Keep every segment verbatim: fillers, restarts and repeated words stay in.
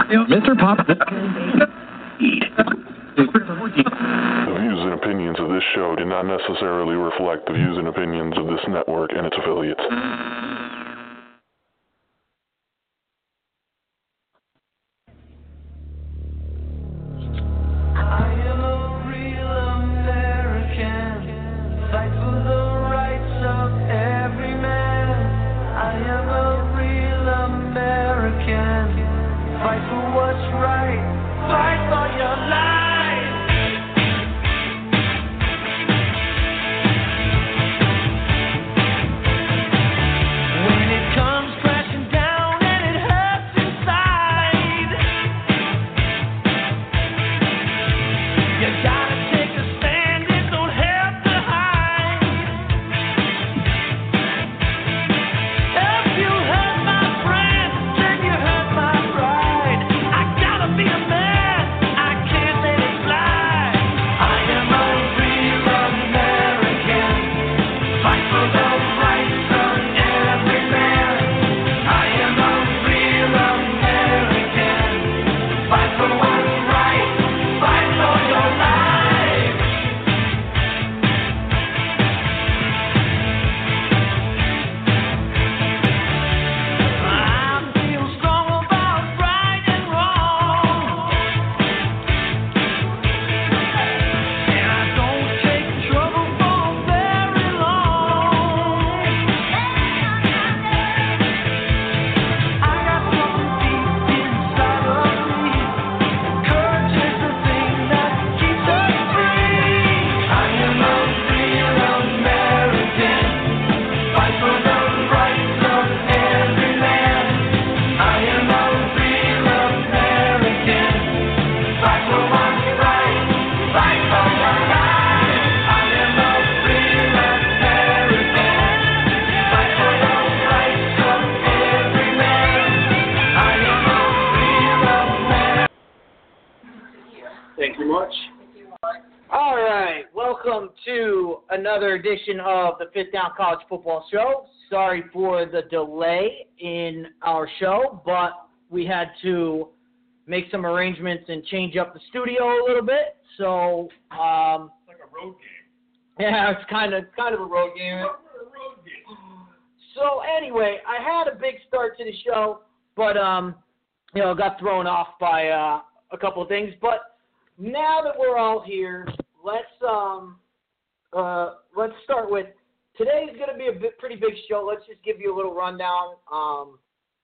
Mister Pop. The views and opinions of this show do not necessarily reflect the views and opinions of this network and its affiliates. Another edition of the Fifth Down College Football Show. Sorry for the delay in our show, but we had to make some arrangements and change up the studio a little bit. So, um, it's like a road game. Yeah, it's kind of kind of a road game. A road game. So anyway, I had a big start to the show, but um, you know, got thrown off by uh, a couple of things. But now that we're all here, let's um. Uh, let's start with, today's going to be a bit, pretty big show. Let's just give you a little rundown. Um,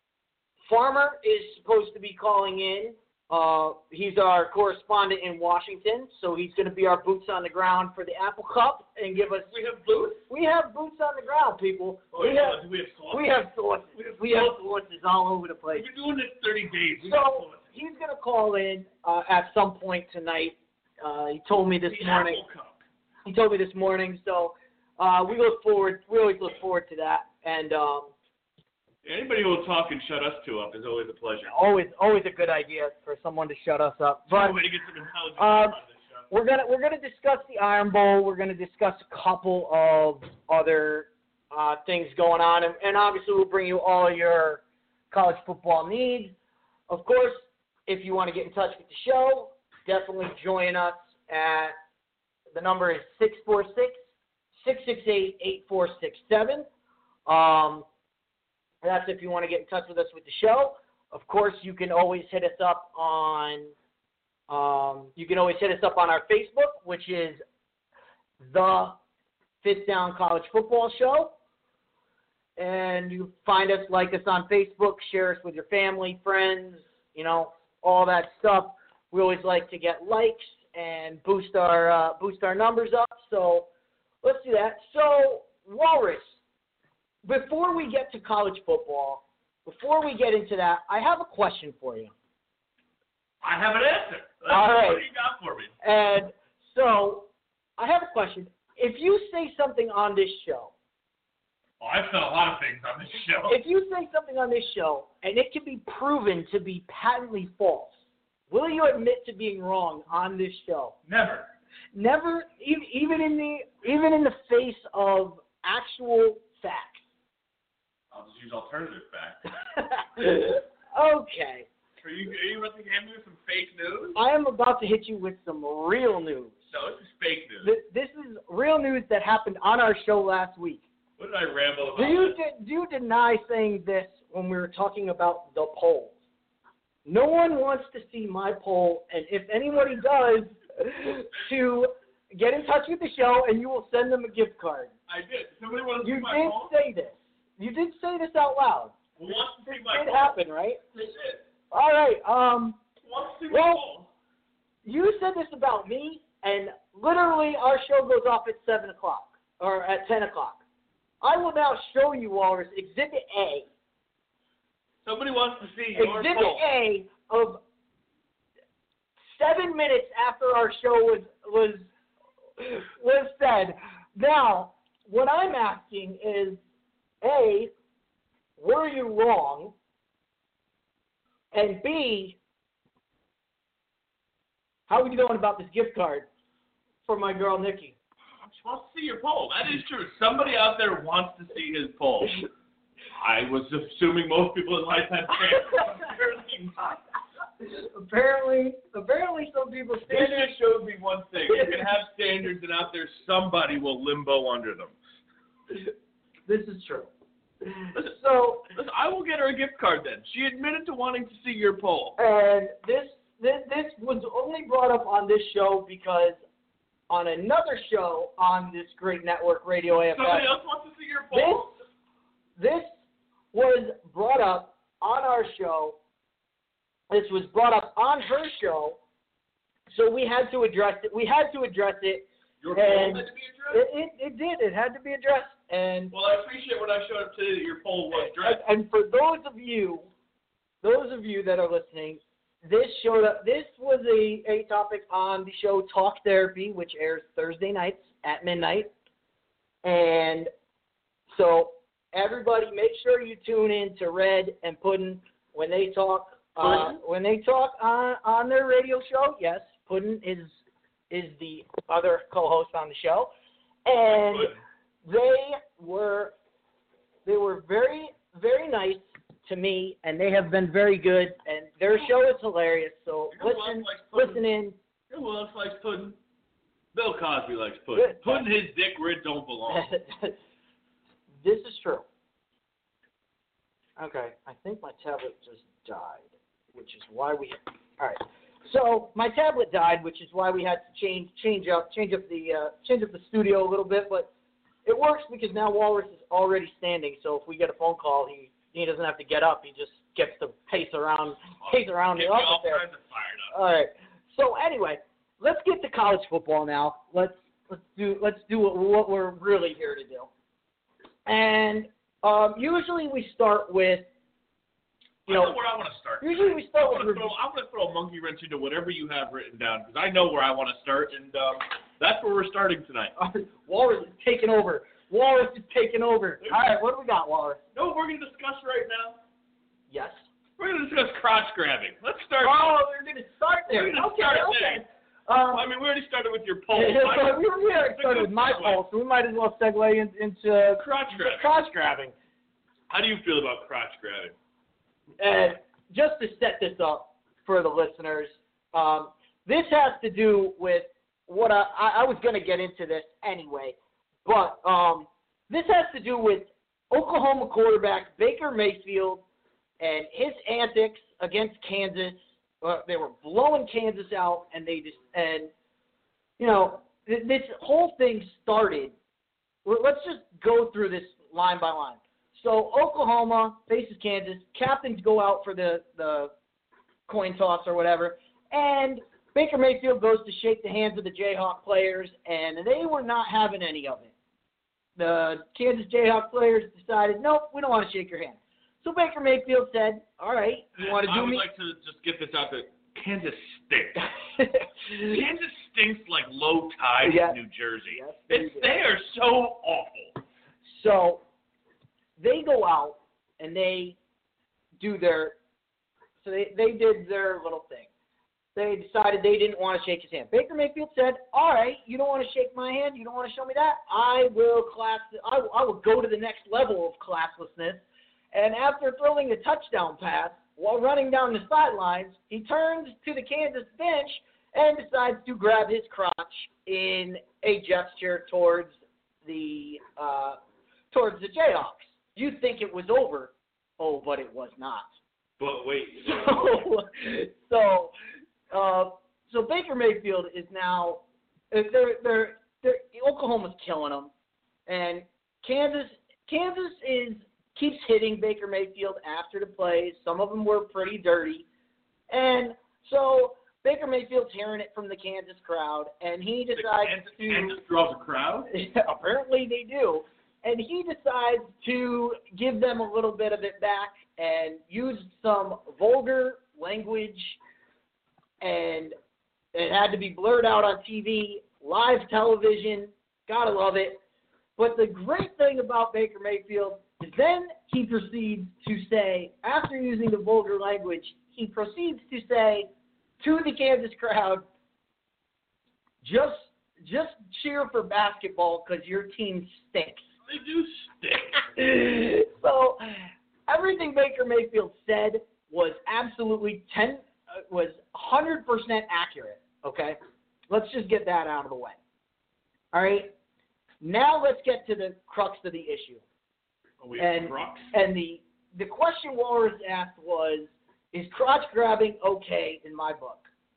Farmer is supposed to be calling in. Uh, he's our correspondent in Washington, so he's going to be our boots on the ground for the Apple Cup and give us. We have boots? We have boots on the ground, people. Oh, we, yeah, have, we have sources. We have sources. We have, we have sources all over the place. We've been doing this thirty days. We so he's going to call in uh, at some point tonight. Uh, he told me this the morning. Apple Cup. He told me this morning, so uh, we look forward. We always look forward to that, and um, anybody who will talk and shut us two up is always a pleasure. Always, always a good idea for someone to shut us up. But to get some intelligence uh, on this show. we're gonna we're gonna discuss the Iron Bowl. We're gonna discuss a couple of other uh, things going on, and, and obviously we'll bring you all your college football needs. Of course, if you want to get in touch with the show, definitely join us at. The number is six four six, six six eight, eight four six seven. Um, that's if you want to get in touch with us with the show. Of course, you can always hit us up on um, you can always hit us up on our Facebook, which is the Fifth Down College Football Show. And you find us, like us on Facebook, share us with your family, friends, you know, all that stuff. We always like to get likes and boost our uh, boost our numbers up. So let's do that. So, Walrus, before we get to college football, before we get into that, I have a question for you. I have an answer. Let's All right. What do you got for me? And so I have a question. If you say something on this show, oh, I've said a lot of things on this show. If you say something on this show and it can be proven to be patently false, will you admit to being wrong on this show? Never. Never, e- even in the even in the face of actual facts. I'll just use alternative facts. Okay. For Are you, are you about to hand me some fake news? I am about to hit you with some real news. No, this is fake news. This, this is real news that happened on our show last week. What did I ramble about? Do you, this? de- do you deny saying this when we were talking about the polls? No one wants to see my poll, and if anybody does, to get in touch with the show, and you will send them a gift card. I did. Somebody wants to You see my did poll? say this. You did say this out loud. Who wants to This see my did poll? happen, right? They did. All right. Um, Who wants to see my Well- poll? you said this about me, and literally our show goes off at seven o'clock or at ten o'clock. I will now show you, Walrus, Exhibit A. Somebody wants to see your Exhibit poll. A of seven minutes after our show was was was said. Now, what I'm asking is, A, were you wrong? And B, how are you going about this gift card for my girl Nikki? I'm supposed to see your poll. That is true. Somebody out there wants to see his poll. I was assuming most people in Lifetime fans. Apparently not. apparently, apparently, some people This stand there. just shows me one thing. You can have standards, and out there somebody will limbo under them. This is true. So, Listen, I will get her a gift card then. She admitted to wanting to see your poll. and this this this was only brought up on this show because on another show on this great network, Radio A F S, Somebody else wants to see your poll? this this was brought up on our show. This was brought up on her show, so we had to address it. We had to address it. Your poll and had to be addressed? It, it, it did. It had to be addressed. And Well, I appreciate when I showed up today that your poll was addressed. and, and for those of you, those of you that are listening, this showed up. This was a, a topic on the show Talk Therapy, which airs Thursday nights at midnight. And so everybody, make sure you tune in to Red and Puddin' when they talk. Uh, Puddin'? when they talk on on their radio show. Yes, Puddin' is is the other co-host on the show, and Puddin'. they were they were very very nice to me, and they have been very good, and their show is hilarious. So You know who listen, else likes pudding? listen in. You know who else likes pudding? Bill Cosby likes pudding. Good. Putting his dick where it don't belong. This is true. Okay, I think my tablet just died, which is why we. All right. So my tablet died, which is why we had to change change up change up the uh, change up the studio a little bit. But it works because now Walrus is already standing. So if we get a phone call, he he doesn't have to get up. He just gets to pace around pace around Get the me office all there. kinds of fired up. All right. So anyway, let's get to college football now. Let's let's do let's do what, what we're really here to do. And um, usually we start with, you I know, know where I want to start. usually we I start want with to throw, I want to throw a monkey wrench into whatever you have written down because I know where I want to start, and um, that's where we're starting tonight. Walrus is taking over. Walrus is taking over. All right, what do we got, Walrus? You know what we're going to discuss right now? Yes. We're going to discuss crotch grabbing. Let's start. Oh, we're going to start there. We're gonna Okay, start okay. there. Um, I mean, we already started with your poll. we I- we already started with my poll, so we might as well segue in, into Crotch grabbing. crotch grabbing. How do you feel about crotch grabbing? And just to set this up for the listeners, um, this has to do with what I, I, I was going to get into this anyway, but um, this has to do with Oklahoma quarterback Baker Mayfield and his antics against Kansas. Uh, they were blowing Kansas out, and they just and you know th- this whole thing started. Well, let's just go through this line by line. So Oklahoma faces Kansas. Captains go out for the, the coin toss or whatever. And Baker Mayfield goes to shake the hands of the Jayhawk players, and they were not having any of it. The Kansas Jayhawk players decided, nope, we don't want to shake your hand. So Baker Mayfield said, all right, you want to I do would me? like to just get this out there. Kansas stinks. Kansas stinks like low tide Yeah. in New Jersey. Yes, they it's, do. they are so awful. So they go out and they do their – so they, they did their little thing. They decided they didn't want to shake his hand. Baker Mayfield said, all right, you don't want to shake my hand, you don't want to show me that, I will class – I, I will go to the next level of classlessness. And after throwing a touchdown pass while running down the sidelines, he turns to the Kansas bench and decides to grab his crotch in a gesture towards the uh, towards the Jayhawks. You'd think it was over. Oh, but it was not. But wait. So, so, uh, so Baker Mayfield is now they're they're, they're Oklahoma's killing them, and Kansas Kansas is keeps hitting Baker Mayfield after the plays. Some of them were pretty dirty, and so Baker Mayfield's hearing it from the Kansas crowd, and he decides Kansas, to Kansas draws a crowd. apparently they do. And he decides to give them a little bit of it back and use some vulgar language, and it had to be blurred out on T V, live television. Gotta love it. But the great thing about Baker Mayfield is then he proceeds to say, after using the vulgar language, he proceeds to say to the Kansas crowd, just, just cheer for basketball because your team stinks. They do stink. So everything Baker Mayfield said was absolutely ten uh, was one hundred percent accurate. Okay, let's just get that out of the way. All right, now let's get to the crux of the issue. Oh, we and crux? and the the question Walrus asked was, is crotch grabbing okay in my book?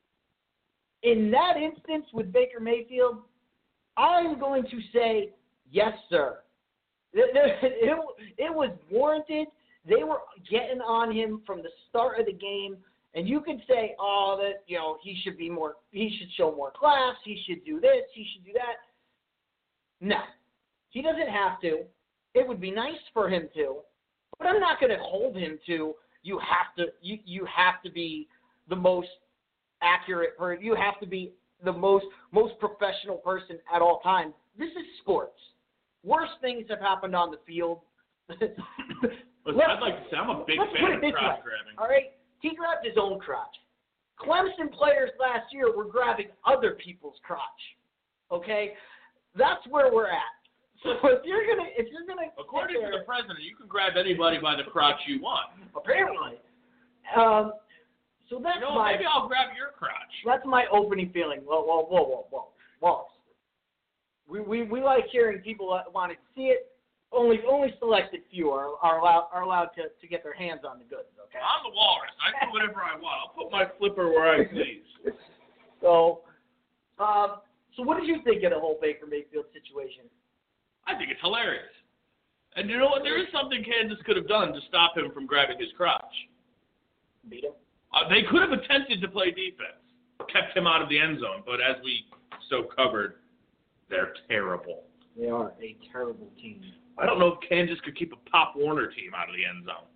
In that instance with Baker Mayfield, I'm going to say yes, sir. It, it, it was warranted. They were getting on him from the start of the game, and you could say, "Oh, that you know he should be more. He should show more class. He should do this. He should do that." No, he doesn't have to. It would be nice for him to, but I'm not going to hold him to. You have to. You you have to be the most accurate person. You have to be the most most professional person at all times. This is sports. Worse things have happened on the field. Listen, I'd like to say I'm a big fan of crotch grabbing. All right, he grabbed his own crotch. Clemson players last year were grabbing other people's crotch. Okay, that's where we're at. So if you're gonna, if you're gonna, According to the president, you can grab anybody by the crotch you want. Apparently. Um, so that's You know, my. maybe I'll grab your crotch. That's my opening feeling. Whoa, whoa, whoa, whoa, whoa, whoa. We, we we like hearing people that want to see it. Only only selected few are are allowed are allowed to, to get their hands on the goods. Okay. I'm the walrus. I do whatever I want. I'll put my flipper where I please. So, um, so what did you think of the whole Baker Mayfield situation? I think it's hilarious. And you know what? There is something Kansas could have done to stop him from grabbing his crotch. Beat him. Uh, they could have attempted to play defense, kept him out of the end zone. But as we so covered, they're terrible. They are a terrible team. I don't know if Kansas could keep a Pop Warner team out of the end zone.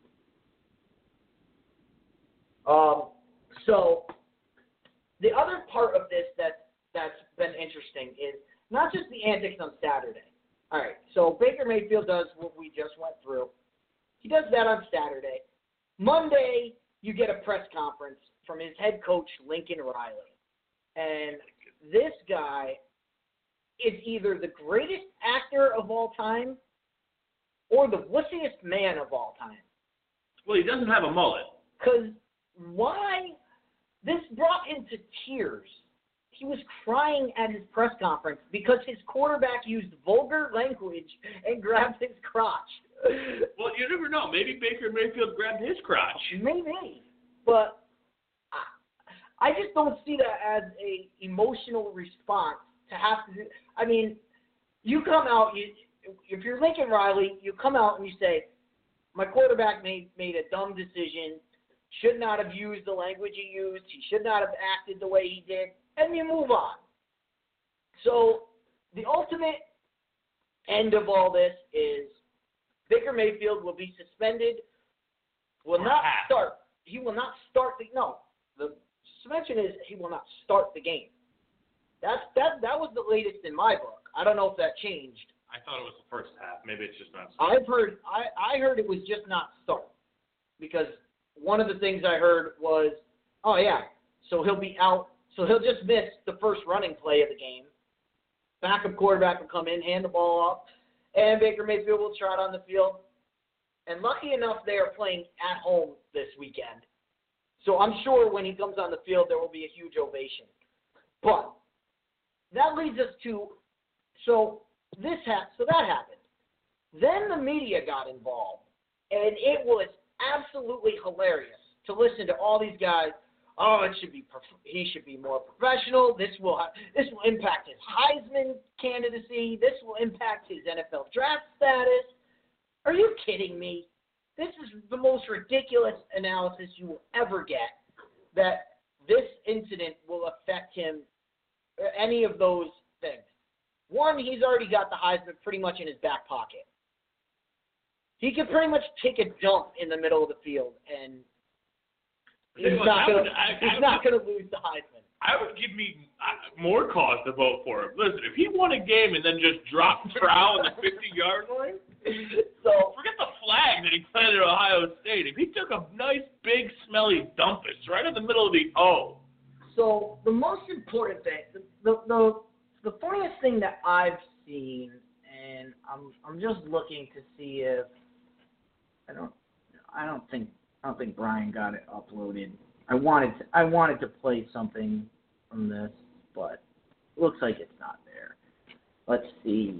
Um, so the other part of this that that's been interesting is not just the antics on Saturday. All right, so Baker Mayfield does what we just went through. He does that on Saturday. Monday, you get a press conference from his head coach, Lincoln Riley. And this guy is either the greatest actor of all time or the wussiest man of all time. Well, he doesn't have a mullet. Because why? This brought him to tears. He was crying at his press conference because his quarterback used vulgar language and grabbed his crotch. Well, you never know. Maybe Baker Mayfield grabbed his crotch. Maybe. But I, I just don't see that as a emotional response to have to do. I mean, you come out, you, if you're Lincoln Riley, you come out and you say, my quarterback made, made a dumb decision, should not have used the language he used, he should not have acted the way he did, and you move on. So the ultimate end of all this is Baker Mayfield will be suspended, will not start. He will not start the, no, the suspension is he will not start the game. That's, that, that was the latest in my book. I don't know if that changed. I thought it was the first half. Maybe it's just not. I've heard, I, I heard it was just not start because one of the things I heard was, oh yeah, so he'll be out. So he'll just miss the first running play of the game. Backup quarterback will come in, hand the ball off, and Baker Mayfield will trot on the field And lucky enough, they are playing at home this weekend. So I'm sure when he comes on the field, there will be a huge ovation. But that leads us to, so this ha- so that happened. Then the media got involved, and it was absolutely hilarious to listen to all these guys. Oh, it should be prof- he should be more professional. This will ha- this will impact his Heisman candidacy. This will impact his N F L draft status. Are you kidding me? This is the most ridiculous analysis you will ever get, that this incident will affect him, any of those things. One, he's already got the Heisman pretty much in his back pocket. He can pretty much take a dump in the middle of the field, and he's Look, not going would, to lose the Heisman. I would give me uh, more cause to vote for him. Listen, if he won a game and then just dropped trowel in the fifty-yard line, so forget the flag that he planted at Ohio State. If he took a nice, big, smelly dumpus right in the middle of the O. So the most important thing, the the the, the funniest thing that I've seen, and I'm I'm just looking to see if I don't I don't think I don't think Brian got it uploaded. I wanted to, I wanted to play something from this, but it looks like it's not there. Let's see.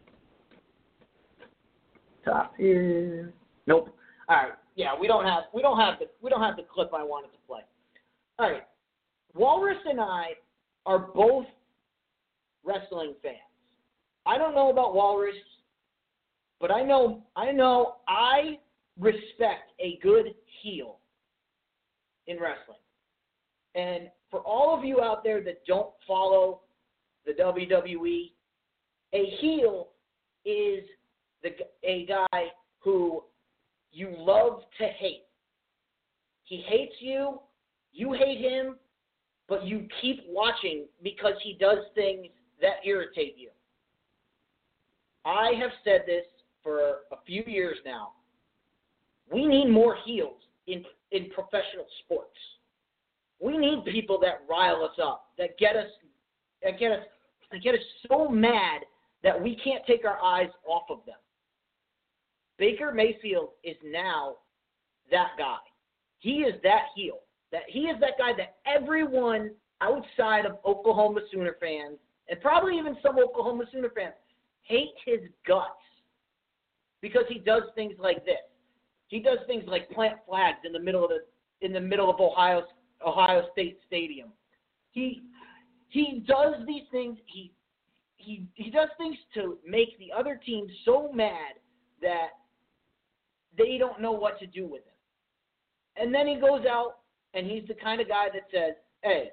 Top here. Nope. All right. Yeah, we don't have we don't have the we don't have the clip I wanted to play. All right. Walrus and I are both wrestling fans. I don't know about Walrus, but I know I know I respect a good heel in wrestling. And for all of you out there that don't follow the W W E, a heel is the a guy who you love to hate. He hates you, you hate him, but you keep watching because he does things that irritate you. I have said this for a few years now. We need more heels in in professional sports. We need people that rile us up, that get us that get us that get us so mad that we can't take our eyes off of them. Baker Mayfield is now that guy. He is that heel. That he is that guy that everyone outside of Oklahoma Sooner fans, and probably even some Oklahoma Sooner fans, hate his guts because he does things like this. He does things like plant flags in the middle of the in the middle of Ohio Ohio State Stadium. He he does these things. He he he does things to make the other team so mad that they don't know what to do with him. And then he goes out and he's the kind of guy that says, "Hey,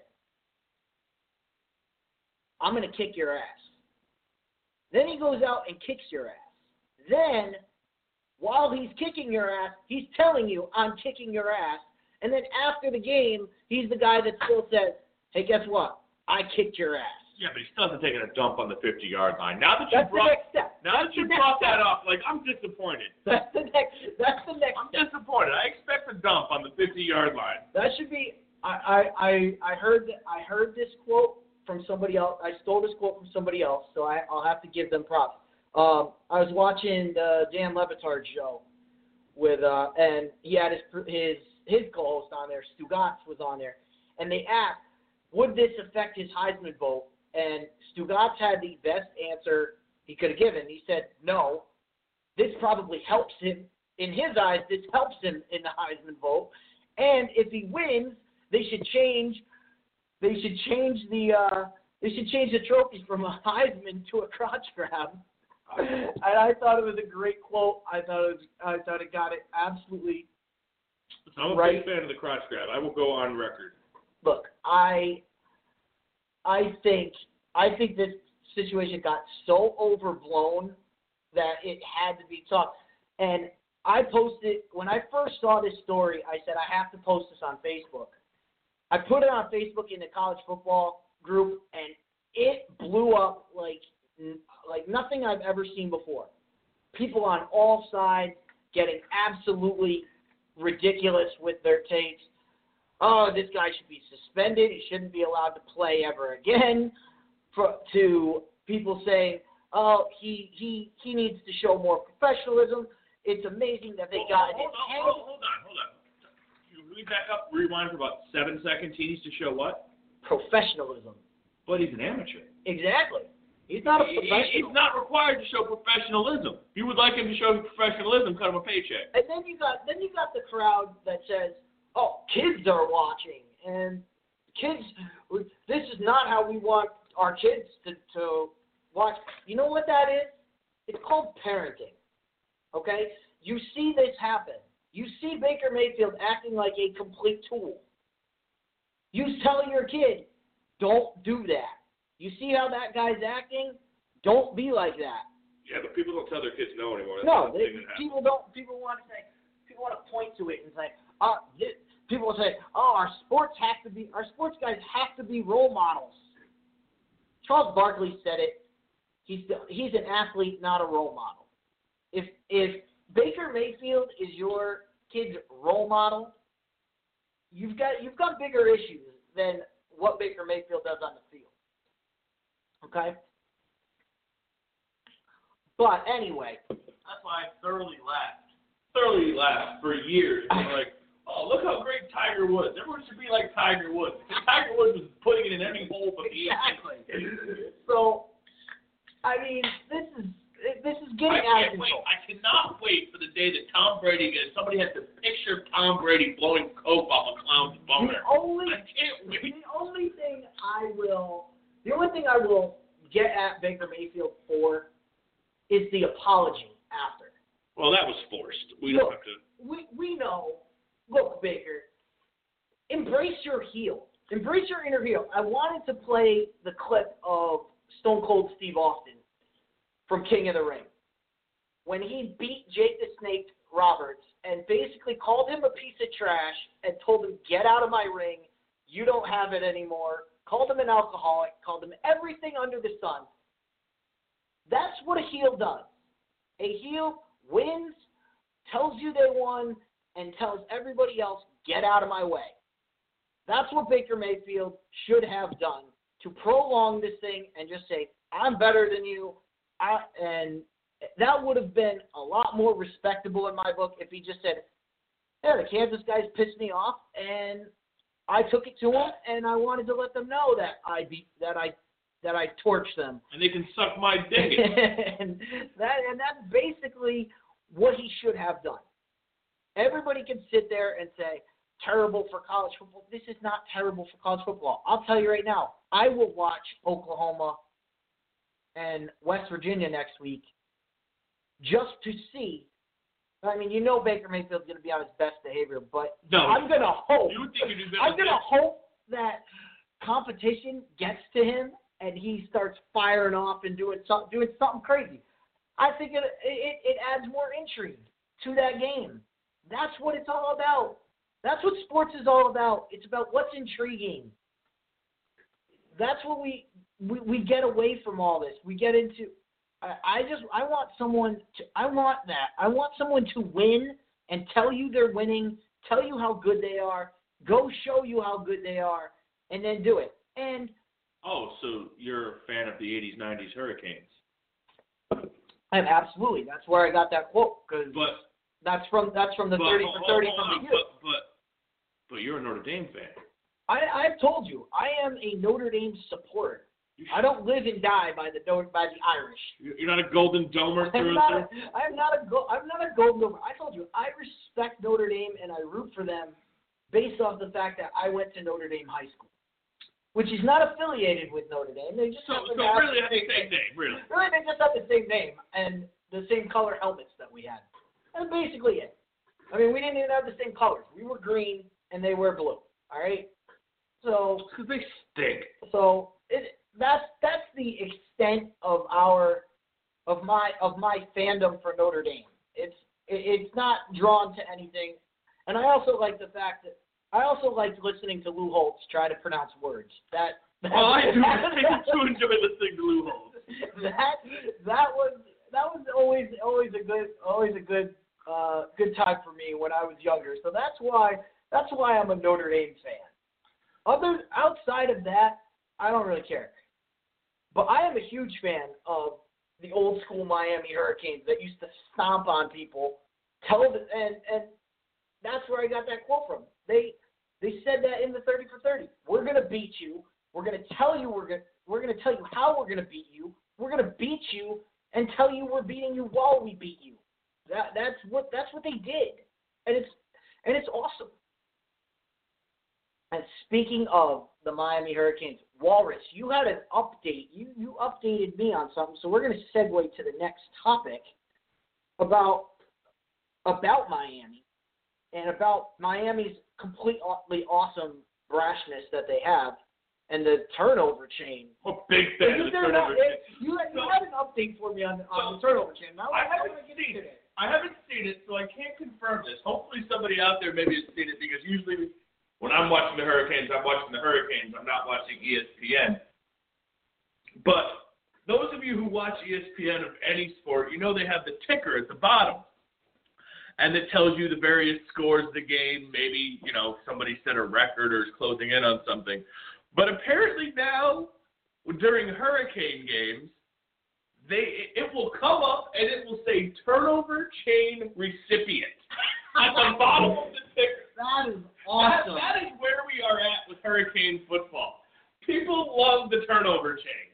I'm going to kick your ass." Then he goes out and kicks your ass. Then, while he's kicking your ass, he's telling you, "I'm kicking your ass." And then after the game, he's the guy that still says, "Hey, guess what? I kicked your ass." Yeah, but he still hasn't taken a dump on the fifty-yard line. Now that you That's brought the next step. now That's that you the brought next that step. up, like I'm disappointed. That's the next. That's the next. I'm step. disappointed. I expect a dump on the fifty-yard line. That should be. I I I, I heard I heard this quote from somebody else. I stole this quote from somebody else, so I, I'll have to give them props. Um, I was watching the Dan Le Batard show with, uh, and he had his his his co-host on there. Stugatz was on there, and they asked, "Would this affect his Heisman vote?" And Stugatz had the best answer he could have given. He said, "No, this probably helps him. In his eyes, this helps him in the Heisman vote. And if he wins, they should change. They should change the. Uh, they should change the trophy from a Heisman to a crotch grab." And I thought it was a great quote. I thought it was, I thought it got it absolutely I'm a right. big fan of the crotch grab. I will go on record. Look, I I think I think this situation got so overblown that it had to be talked. And I posted when I first saw this story, I said I have to post this on Facebook. I put it on Facebook in the college football group, and it blew up like like nothing I've ever seen before. People on all sides getting absolutely ridiculous with their takes. Oh, this guy should be suspended. He shouldn't be allowed to play ever again. For, to people saying, oh, he he he needs to show more professionalism. it's amazing that they hold, got hold, it. on, hold, hold on, hold on. Can we back up, rewind for about seven seconds? He needs to show what? Professionalism. But he's an amateur. Exactly. He's not a He- professional. He's not required to show professionalism. If you would like him to show professionalism, cut him a paycheck. And then you got then you got the crowd that says, "Oh, kids are watching, and kids, this is not how we want our kids to, to watch." You know what that is? It's called parenting. Okay? You see this happen. You see Baker Mayfield acting like a complete tool. You tell your kid, "Don't do that." You see how that guy's acting? Don't be like that. Yeah, but people don't tell their kids no anymore. That's No, the they, thing that happens. people don't. People want to say. People want to point to it and say, "Uh, this, people will say, oh, our sports have to be, our sports guys have to be role models." Charles Barkley said it. He's he's an athlete, not a role model. If if Baker Mayfield is your kid's role model, you've got you've got bigger issues than what Baker Mayfield does on the field. Okay. But anyway, That's why I thoroughly laughed. Thoroughly laughed for years. They were like, oh, look how great Tiger Woods. Everyone should be like Tiger Woods. Because Tiger Woods was putting it in every hole but the exactly. So, I mean, this is this is getting I out of can't wait. control. I cannot wait for the day that Tom Brady gets, somebody has to picture Tom Brady blowing coke off a clown's boner. The only I can't wait. the only thing I will the only thing I will get at Baker Mayfield for is the apology after. Well, that was forced. We Look, don't have to. We we know. Look, Baker, embrace your heel. Embrace your inner heel. I wanted to play the clip of Stone Cold Steve Austin from King of the Ring when he beat Jake the Snake Roberts and basically called him a piece of trash and told him, "Get out of my ring. You don't have it anymore." Called him an alcoholic. Called him everything under the sun. That's what a heel does. A heel wins, tells you they won, and tells everybody else, "Get out of my way." That's what Baker Mayfield should have done to prolong this thing and just say, "I'm better than you." I, and that would have been a lot more respectable in my book if he just said, "Yeah, the Kansas guys pissed me off, and I took it to them, and I wanted to let them know that I beat that I that I torched them." And they can suck my dick. and that and that's basically what he should have done. Everybody can sit there and say, terrible for college football. This is not terrible for college football. I'll tell you right now, I will watch Oklahoma and West Virginia next week just to see. I mean, you know Baker Mayfield's going to be on his best behavior, but No. I'm going to hope. You would think you'd do better I'm than going to this. hope that competition gets to him and he starts firing off and doing something, doing something crazy. I think it, it it adds more intrigue to that game. That's what it's all about. That's what sports is all about. It's about what's intriguing. That's what we we, we get away from all this. We get into. I, I just I want someone to. I want that. I want someone to win and tell you they're winning. Tell you how good they are. Go show you how good they are, and then do it. And Oh, so you're a fan of the eighties, nineties Hurricanes. I'm absolutely. That's where I got that quote because But that's from that's from the but, thirty hold- for thirty hold from on, the youth. But, but, but you're a Notre Dame fan. I I've told you I am a Notre Dame supporter. You I don't live and die by the by the Irish. You're not a Golden Domer I'm through not and a, through? I'm not a go, I'm not a golden over. I told you I respect Notre Dame and I root for them based off the fact that I went to Notre Dame High School, which is not affiliated with Notre Dame. They just So, happen so to have really, the that's the same same name. thing, really. Really, they just have the same name and the same color helmets that we had. That's basically it. I mean, we didn't even have the same colors. We were green and they were blue. All right. So Because they stink. So it, that's that's the extent of our of my of my fandom for Notre Dame. It's it, it's not drawn to anything, and I also like the fact that I also like listening to Lou Holtz try to pronounce words. That, that Well, I do, I do enjoy listening to Lou Holtz. that that was that was always always a good always a good uh, good time for me when I was younger. So that's why that's why I'm a Notre Dame fan. Other outside of that, I don't really care. But I am a huge fan of the old school Miami Hurricanes that used to stomp on people tell them, and and that's where I got that quote from. They they said that in the thirty for thirty. We're gonna beat you. We're gonna tell you we're gonna we're gonna tell you how we're gonna beat you. We're gonna beat you and tell you we're beating you while we beat you. That that's what that's what they did, and it's and it's awesome. And speaking of the Miami Hurricanes, Walrus, you had an update. You you updated me on something, so we're going to segue to the next topic about about Miami and about Miami's completely awesome brashness that they have and the turnover chain. I'm a big fan of the turnover not, chain. You, you had an update for me on, on the turnover chain. Now, I how haven't do I get seen into it. it? I haven't seen it, so I can't confirm this. Hopefully somebody out there maybe has seen it, because usually when I'm watching the Hurricanes, I'm watching the Hurricanes. I'm not watching E S P N. But those of you who watch E S P N of any sport, you know they have the ticker at the bottom. And it tells you the various scores of the game. Maybe, you know, somebody set a record or is closing in on something. But apparently now, during Hurricane games, they it will come up and it will say turnover chain recipient at the bottom of the ticker. That is awesome. That, that is where we are at with Hurricane football. People love the turnover chain.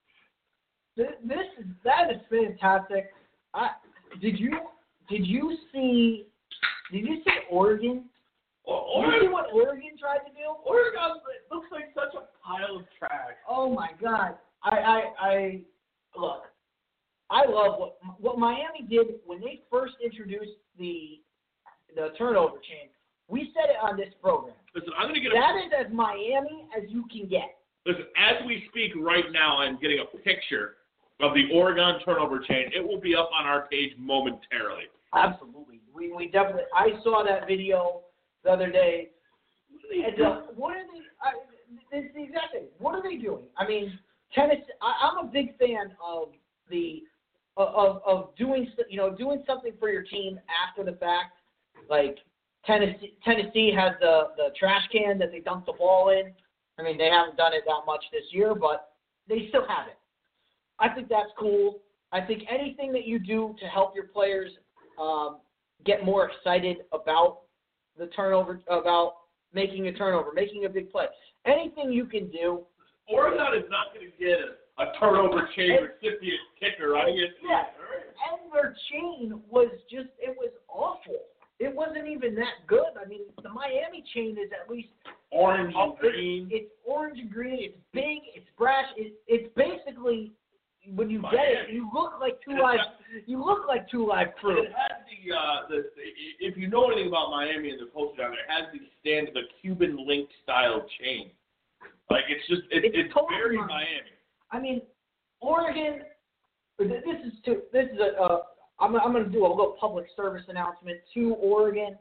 This, this is that is fantastic. I did you did you see did you see Oregon? Or, Did you see what Oregon tried to do? Oregon looks like such a pile of trash. Oh my God! I I, I look. I love what what Miami did when they first introduced the the turnover chain. We said it on this program. Listen, I'm going to get that a, is as Miami as you can get. Listen, as we speak right now, I'm getting a picture of the Oregon turnover chain. It will be up on our page momentarily. Absolutely. We we definitely. I saw that video the other day. And, uh, what are they? I, it's the exact thing. What are they doing? I mean, Tennessee. I, I'm a big fan of the of of doing you know doing something for your team after the fact. Like Tennessee, Tennessee has the the trash can that they dump the ball in. I mean, they haven't done it that much this year, but they still have it. I think that's cool. I think anything that you do to help your players um, get more excited about the turnover, about making a turnover, making a big play, anything you can do. Oregon is not going to get a, a turnover chain and, recipient kicker on E S P N. Yeah, and their chain was just, it was awful. It wasn't even that good. I mean, the Miami chain is at least orange and it's, green. It's orange and green. It's big. It's brash. It, it's basically, when you Miami. get it, you look like two live. You look like two live crew. It has the, uh, the, the, if you know anything about Miami and the culture down there, it has the stand, the Cuban link style chain. Like it's just, it, it's, it's totally very Miami. Miami. I mean, Oregon. This is to this is a. Uh, I'm I'm going to do a little public service announcement to Oregon.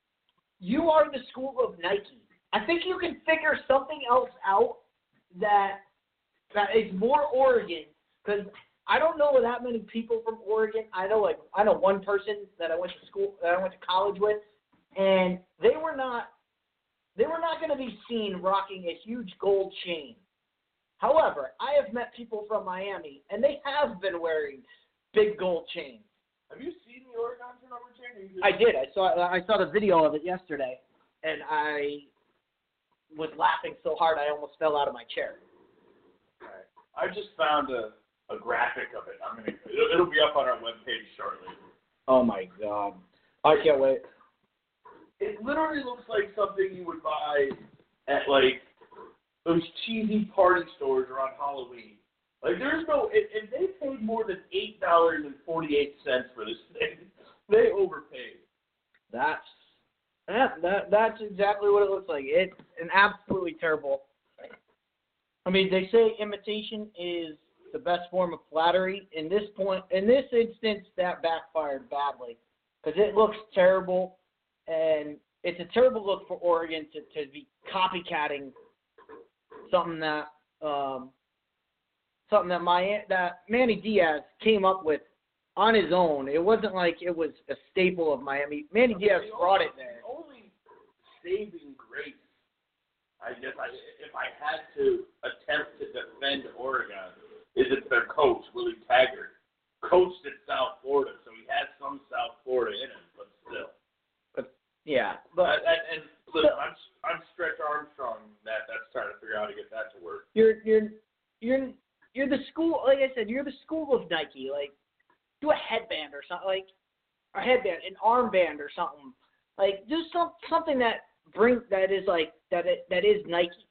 You are the school of Nike. I think you can figure something else out that that is more Oregon, because I don't know that many people from Oregon. I know like I know one person that I went to school that I went to college with, and they were not they were not going to be seen rocking a huge gold chain. However, I have met people from Miami, and they have been wearing big gold chains. Have you seen the Oregon turnover chain? I did. I saw I saw the video of it yesterday, and I was laughing so hard I almost fell out of my chair. Right. I just found a, a graphic of it. I'm gonna. It'll, it'll be up on our webpage shortly. Oh my God! I can't wait. It literally looks like something you would buy at like those cheesy party stores around Halloween. Like, there's no, and, and they paid more than eight dollars and forty-eight cents for this thing. They overpaid. That's that, that that's exactly what it looks like. It's an absolutely terrible. I mean, they say imitation is the best form of flattery. In this point, in this instance, that backfired badly because it looks terrible, and it's a terrible look for Oregon to, to be copycatting something that. Um, Something that my that Manny Diaz came up with on his own. It wasn't like it was a staple of Miami. Manny Diaz the brought only, it there. The only saving grace, I guess, I, if I had to attempt to defend Oregon, is that their coach, Willie Taggart, coached at South Florida, so he has some South Florida in him. But Yeah, But but and, and listen, I'm I'm Stretch Armstrong. That that's trying to figure out how to get that to work. you're you're you're you're the school. Like I said, you're the school of Nike. Like, do a headband or something. Like, a headband, an armband or something. Like, do some something that bring that is like that it, that is Nike.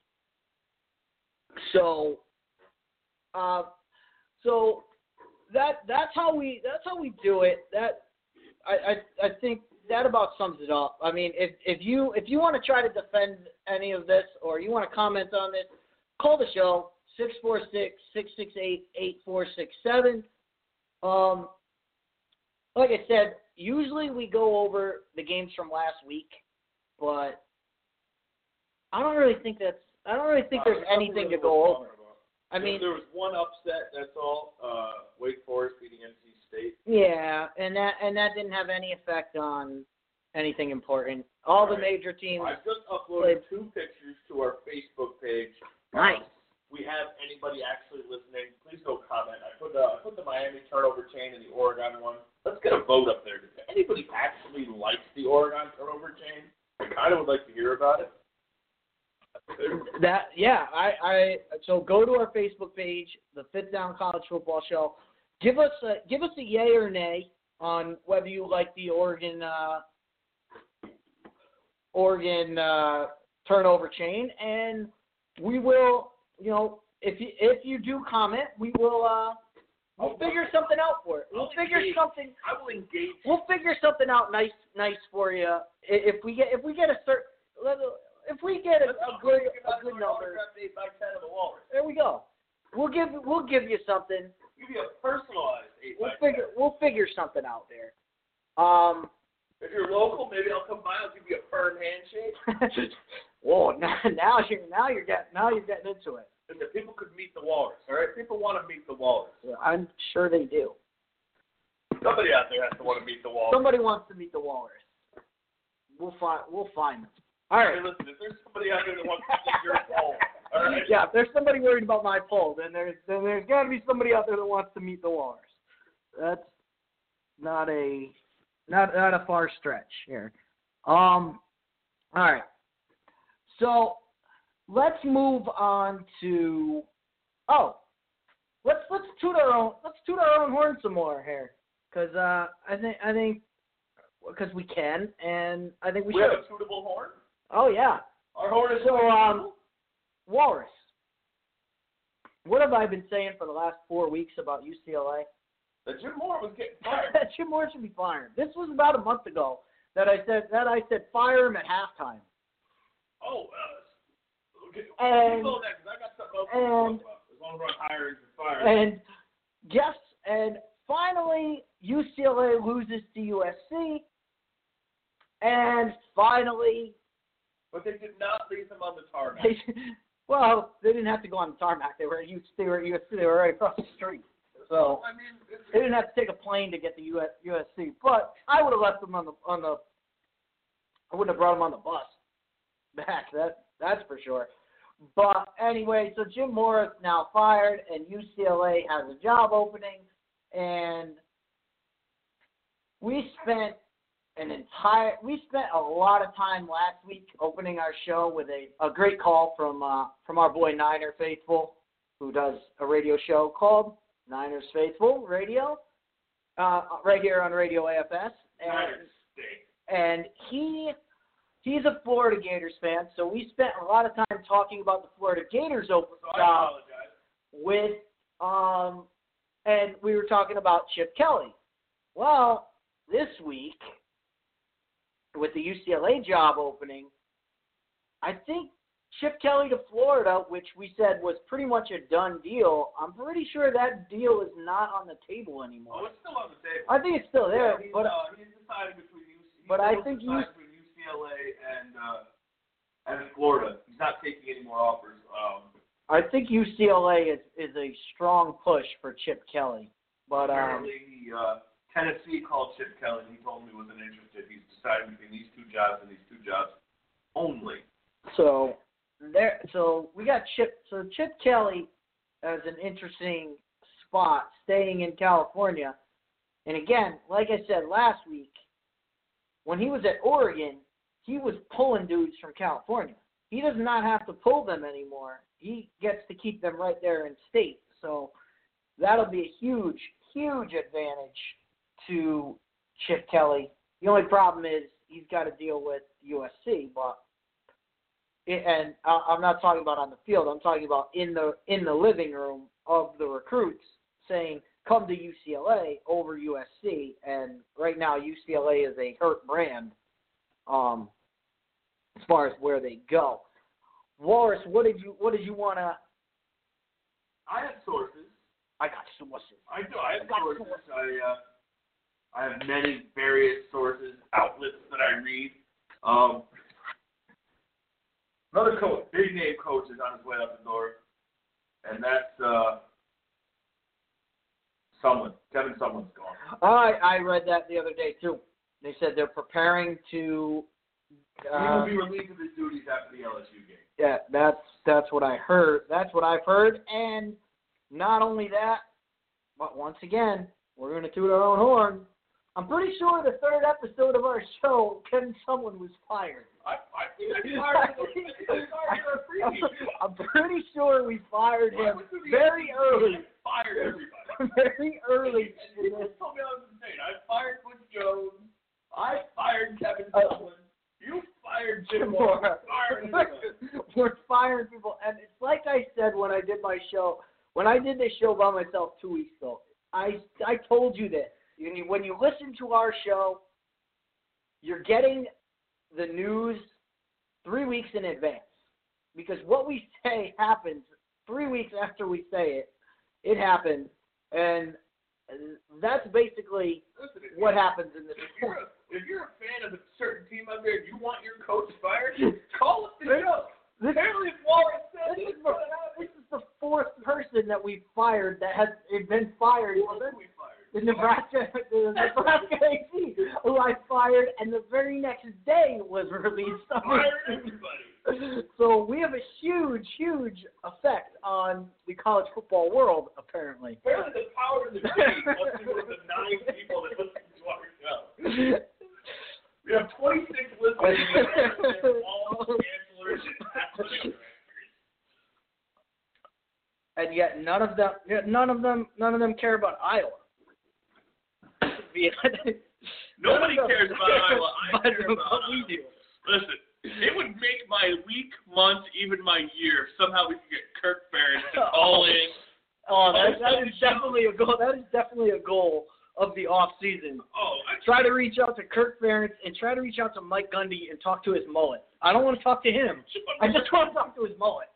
So, uh, so that that's how we that's how we do it. That I, I I think that about sums it up. I mean, if if you if you want to try to defend any of this or you want to comment on this, call the show six four six, six six eight, eight four six seven. Um, like I said, usually we go over the games from last week, but I don't really think that's I don't really think Uh, there's anything to go over. I mean, there was one upset. That's all. Uh, Wake Forest beating N C State. yeah, and that and that didn't have any effect on anything important. All the Right. major teams. I just uploaded two pictures to our Facebook page. Nice. We have anybody actually listening? Please go comment. I put the I put the Miami turnover chain and the Oregon one. Let's get a vote up there. Does anybody actually like the Oregon turnover chain? I kind of would like to hear about it. That yeah, I, I so go to our Facebook page, the Fifth Down College Football Show. Give us a give us a yay or nay on whether you like the Oregon uh, Oregon uh, turnover chain, and we will, you know, if you if you do comment, we will uh, we'll figure something out for it. We'll I'll figure engage. something. I will engage. We'll figure something out nice nice for you if we get if we get a certain if we get a, a good a good number. eight by ten of the Walrus. There we go. We'll give we'll give you something. Give you a personalized eight We'll by ten. figure we'll figure something out there. Um. If you're local, maybe I'll come by. I'll give you a firm handshake. Whoa! Now, now you're now you're getting now you're getting into it. And the people could meet the Walrus. All right, people want to meet the Walrus. Yeah, I'm sure they do. Somebody out there has to want to meet the Walrus. Somebody wants to meet the Walrus. We'll find we'll find them. All right. Hey, listen, if there's somebody out there that wants to meet your poll, all right. Yeah, if there's somebody worried about my poll, then there's then there's got to be somebody out there that wants to meet the Walrus. That's not a not not a far stretch here. Um, all right. So let's move on to oh, let's let's toot our own let's toot our own horn some more here, because uh, I think I think because we can, and I think we, We should. have a suitable horn. Oh yeah. Our horn is So um, Walrus. What have I been saying for the last four weeks about U C L A? that Jim Moore was getting fired. That Jim Moore should be fired. This was about a month ago that I said that I said fire him at halftime. Oh, uh, okay. And- Slow down, 'cause I got something else to and- talk about. As long as we're on hiring and firing. And yes, and finally U C L A loses to U S C. And finally, But they did not leave them on the tarmac. they, well, they didn't have to go on the tarmac. They were at U- they were at U S C. They were right across the street. So I mean, it's, they didn't have to take a plane to get to U S, U S C. But I would have left them on the on the. I wouldn't have brought them on the bus back. That that's for sure. But anyway, so Jim Moore is now fired, and U C L A has a job opening, and we spent an entire we spent a lot of time last week opening our show with a, a great call from uh, from our boy Niner Faithful, who does a radio show called Niners Faithful Radio, uh, right here on Radio A F S, and Niners stink. and he he's a Florida Gators fan, so we spent a lot of time talking about the Florida Gators open So I job apologize. with um and we were talking about Chip Kelly. Well, this week with the U C L A job opening, I think Chip Kelly to Florida, which we said was pretty much a done deal, I'm pretty sure that deal is not on the table Oh, anymore. it's still on the table. I think it's still there, Yeah, he's, but uh, he's deciding between U C. but he's I think deciding you- between U C L A and uh, and Florida. He's not taking any more offers. Um, I think U C L A is, is a strong push for Chip Kelly. But um, apparently, he, uh, Tennessee called Chip Kelly and he told him he wasn't interested. He's deciding between these two jobs and these two jobs only. so there, so we got Chip. So Chip Kelly has an interesting spot, staying in California. And again, like I said last week, when he was at Oregon, he was pulling dudes from California. He does not have to pull them anymore. He gets to keep them right there in state. So that'll be a huge, huge advantage to Chip Kelly. The only problem is he's got to deal with U S C, but it, and I'm not talking about on the field. I'm talking about in the in the living room of the recruits saying, come to U C L A over U S C. And right now U C L A is a hurt brand um, as far as where they go. Walrus, what did you what did you want to? I have sources. I got sources. I do. I have I sources. sources. I uh, I have many various sources, outlets that I read. Um, another coach, big name coach, is on his way out the door, and that's uh, Sumlin. Kevin Sumlin's gone. I I read that the other day too. They said they're preparing to. Uh, he will be relieved of his duties after the L S U game. Yeah, that's that's what I heard. That's what I've heard, and not only that, but once again, we're going to toot our own horn. I'm pretty sure the third episode of our show, Kevin Sumlin was fired. I, I think I fired him. I fired him. I'm pretty sure we fired Why him would you be very early. I fired everybody. Very early. And you just told me I was insane. I fired Butch Jones. I fired Kevin Uh, Sumlin. You fired Jim Moore. Fired everybody. We're firing people, and it's like I said when I did my show. When I did this show by myself two weeks ago, I I told you this. When you, when you listen to our show, you're getting the news three weeks in advance, because what we say happens three weeks after we say it. It happens, and that's basically Listen, if what you're- happens in this If sport. you're, a, if you're a fan of a certain team out there and you want your coach fired, call us the show. This, Apparently, Wallace said this, this is the, this is the fourth person that we've fired that has been fired. Who else we fired? The Nebraska, the Nebraska A C, who I fired, and the very next day was released. Fired everybody. So we have a huge, huge effect on the college football world, apparently. Apparently, the power of the team must be with the nine people that listen to our show. We have twenty-six listeners, all chancellors and athletic directors. And yet none of them, none of them, none of them care about Iowa. Nobody None of them cares about Iowa. I but care about what we Iowa. do. Listen, it would make my week, month, even my year. Somehow we could get Kirk Ferentz to call in. Oh, that, that is definitely a goal. That is definitely a goal of the off season. Oh, I Try to reach out to Kirk Ferentz and try to reach out to Mike Gundy and talk to his mullet. I don't want to talk to him. I just want to talk to his mullet.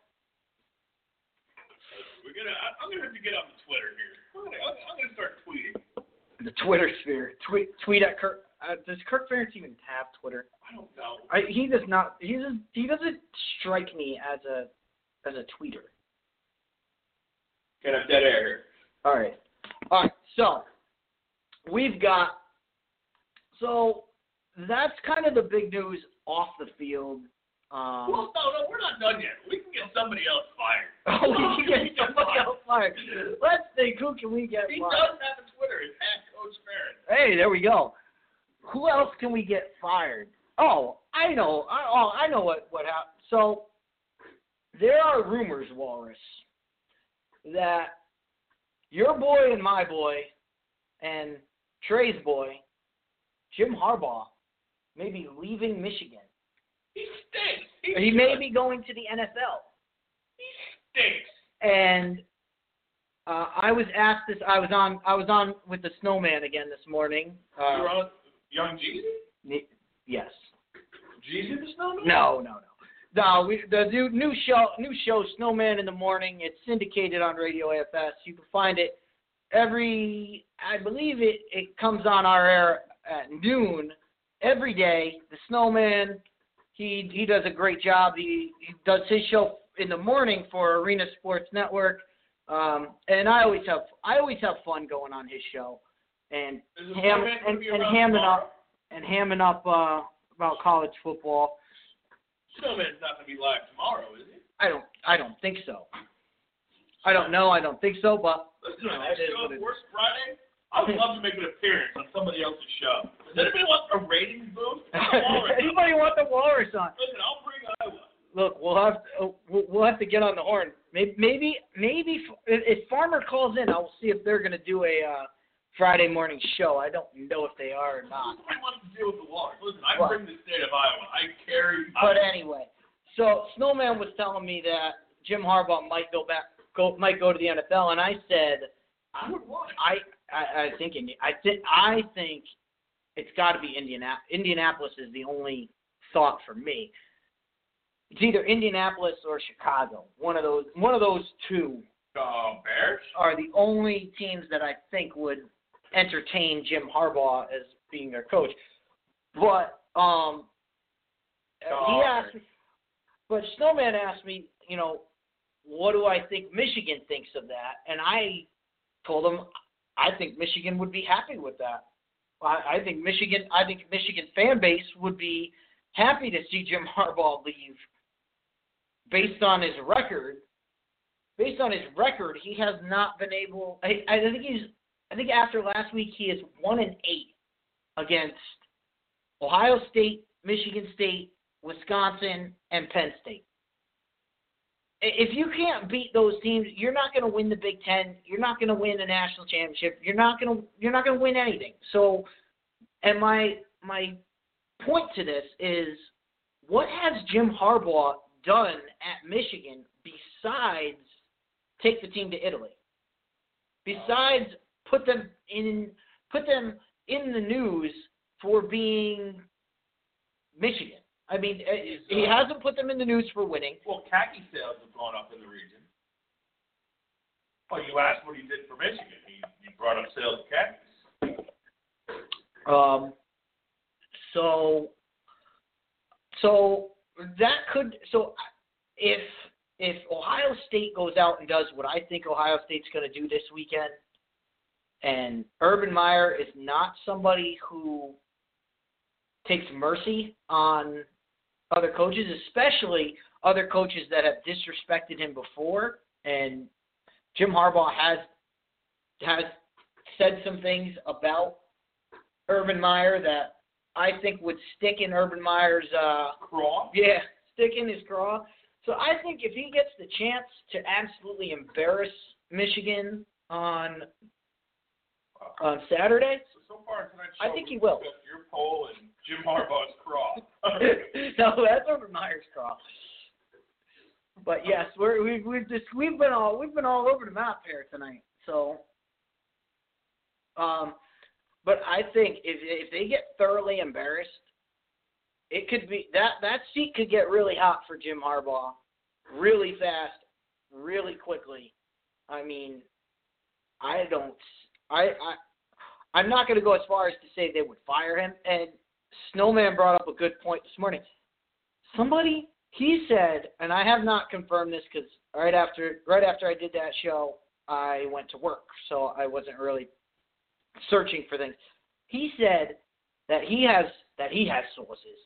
We're gonna. I- I'm gonna have to get on the Twitter here. I'm gonna, I'm gonna start tweeting. The Twitter sphere. Tweet, tweet at Kirk. Uh, does Kirk Ferentz even have Twitter? I don't know. I, he does not. He doesn't. He doesn't strike me as a as a tweeter. Get up dead air here. All right. All right. So we've got. So that's kind of the big news off the field. Um, Well, no, no, we're not done yet. We can get somebody else fired. oh, we Who can we get somebody else fired. Let's think. Who can we get He fired? does have a Twitter. It's at Coach Ferentz. Hey, there we go. Who else can we get fired? Oh, I know. I, oh, I know what what happened. So there are rumors, Walrus, that your boy and my boy and Trey's boy, Jim Harbaugh, may be leaving Michigan. He stinks. He may be going to the N F L. He stinks. And uh, I was asked this. I was on. I was on with the Snowman again this morning. Uh, you were on Young Jeezy? n- yes. Jeezy the Snowman? No, no, no. No, we, the new, new show, new show, Snowman in the Morning. It's syndicated on Radio A F S. You can find it every. I believe it. It comes on our air at noon every day. The Snowman. He he does a great job. He, he does his show in the morning for Arena Sports Network, um, and I always have I always have fun going on his show, and Is the ham Snowman and, gonna be and around hamming tomorrow? up and hamming up uh, about college football. Snowman's not going to be live tomorrow, is he? I don't I don't think so. I don't know. I don't think so, but Listen, you know, our next it is show, what it is. Worst Friday, I would love to make an appearance on somebody else's show. Does anybody want a ratings boost? Anybody want the Walrus on? Listen, I'll bring Iowa. Look, we'll have to, we'll have to get on the horn. Maybe maybe maybe if Farmer calls in, I'll see if they're going to do a uh, Friday morning show. I don't know if they are or not. Nobody wants to deal with the Walrus. Listen, I What? bring the state of Iowa. I carry. But Iowa. anyway, so Snowman was telling me that Jim Harbaugh might go back, go might go to the N F L, and I said, I would want it. I I, I think Indi- I think I think it's got to be Indianapolis. Indianapolis is the only thought for me. It's either Indianapolis or Chicago. One of those. One of those two Uh, Bears? are the only teams that I think would entertain Jim Harbaugh as being their coach. But um, Oh, he asked me, but Snowman asked me, you know, what do I think Michigan thinks of that? And I told him I think Michigan would be happy with that. I, I think Michigan, I think Michigan fan base would be happy to see Jim Harbaugh leave. Based on his record, based on his record, he has not been able. I, I think he's. I think after last week, he is one and eight against Ohio State, Michigan State, Wisconsin, and Penn State. If you can't beat those teams, you're not going to win the Big Ten. You're not going to win a national championship. You're not going to. You're not going to win anything. So, and my my point to this is, what has Jim Harbaugh done at Michigan besides take the team to Italy? Besides put them in put them in the news for being Michigan. I mean, he hasn't put them in the news for winning. Well, khaki sales have gone up in the region. Oh, you asked what he did for Michigan. He, he brought up sales of khakis. Um. So. So that could. So if if Ohio State goes out and does what I think Ohio State's going to do this weekend, and Urban Meyer is not somebody who takes mercy on other coaches, especially other coaches that have disrespected him before, and Jim Harbaugh has has said some things about Urban Meyer that I think would stick in Urban Meyer's uh, craw. Yeah, stick in his craw. So I think if he gets the chance to absolutely embarrass Michigan on on Saturday, So, so far tonight's show, I think he will. Your poll and Jim Harbaugh's craw. No, that's Urban Meyer's craw. But yes, we're, we've we've just we've been all we've been all over the map here tonight. So, um, but I think if if they get thoroughly embarrassed, it could be that that seat could get really hot for Jim Harbaugh, really fast, really quickly. I mean, I don't. I I I'm not going to go as far as to say they would fire him. And Snowman brought up a good point this morning. Somebody. He said, and I have not confirmed this because right after right after I did that show, I went to work, so I wasn't really searching for things. He said that he has that he has sources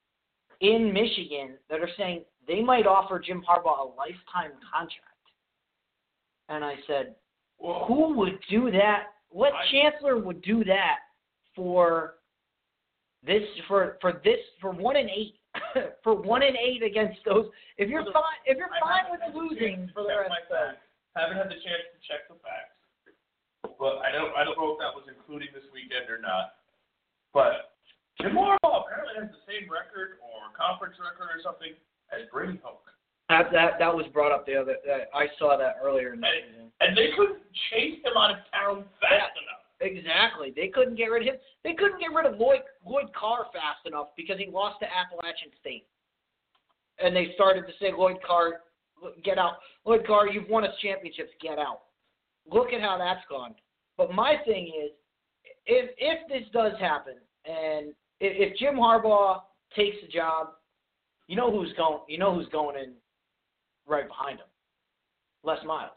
in Michigan that are saying they might offer Jim Harbaugh a lifetime contract. And I said, well, who would do that? What I, chancellor would do that for this for for this for one and eight? For one and eight against those, if you're fine, if you're fine with losing for the rest of the, haven't had the chance to check the facts, but I don't, I don't know if that was including this weekend or not. But Jim Harbaugh apparently has the same record or conference record or something as Brady Hoke. That that that was brought up the other. Uh, I saw that earlier in the season. And they couldn't chase him out of town fast Yeah. enough. Exactly. They couldn't get rid of him. They couldn't get rid of Lloyd Lloyd Carr fast enough because he lost to Appalachian State. And they started to say, Lloyd Carr, get out. Lloyd Carr, you've won us championships, get out. Look at how that's gone. But my thing is, if if this does happen, and if, if Jim Harbaugh takes the job, you know who's going. You know who's going in right behind him. Les Miles.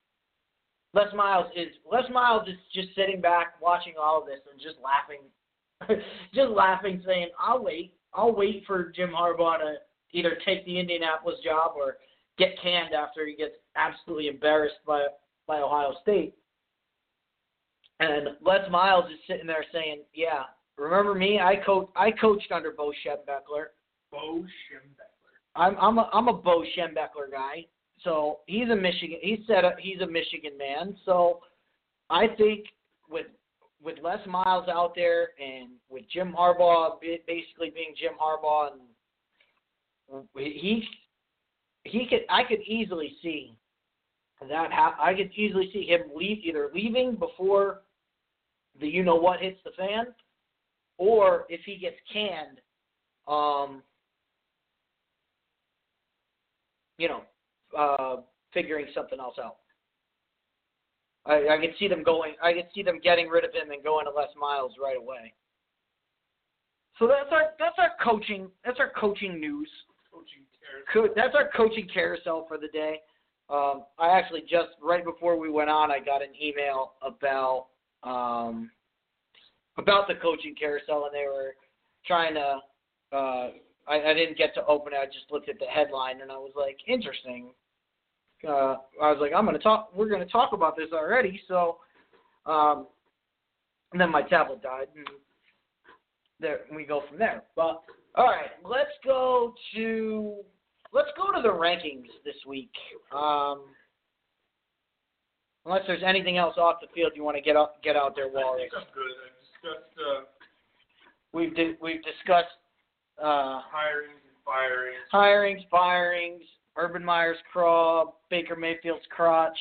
Les Miles is Les Miles is just sitting back watching all of this and just laughing, just laughing, saying, "I'll wait. I'll wait for Jim Harbaugh to either take the Indianapolis job or get canned after he gets absolutely embarrassed by by Ohio State." And Les Miles is sitting there saying, "Yeah, remember me? I coach. I coached under Bo Schembechler. Bo Schembechler. I'm I'm a I'm a Bo Schembechler guy. So he's a Michigan. He said a, he's a Michigan man. So I think with with Les Miles out there and with Jim Harbaugh basically being Jim Harbaugh, and he he could I could easily see that ha- I could easily see him leave either leaving before the you know what hits the fan, or if he gets canned, um, you know, uh, figuring something else out. I, I could see them going. I could see them getting rid of him and going to Les Miles right away. So that's our that's our coaching that's our coaching news. Coaching carousel. That's our coaching carousel for the day. Um, I actually just right before we went on, I got an email about um, about the coaching carousel, and they were trying to. Uh, I, I didn't get to open it. I just looked at the headline, and I was like, interesting. Uh, I was like, I'm going to talk. We're going to talk about this already. So, um, and then my tablet died, and there we go from there. But all right, let's go to let's go to the rankings this week. Um, unless there's anything else off the field you want to get up, get out there, Walrus. I think I'm good. I discussed uh, we've di- we've discussed uh, hirings and firings. hirings, firings. Urban Meyer's craw, Baker Mayfield's crotch.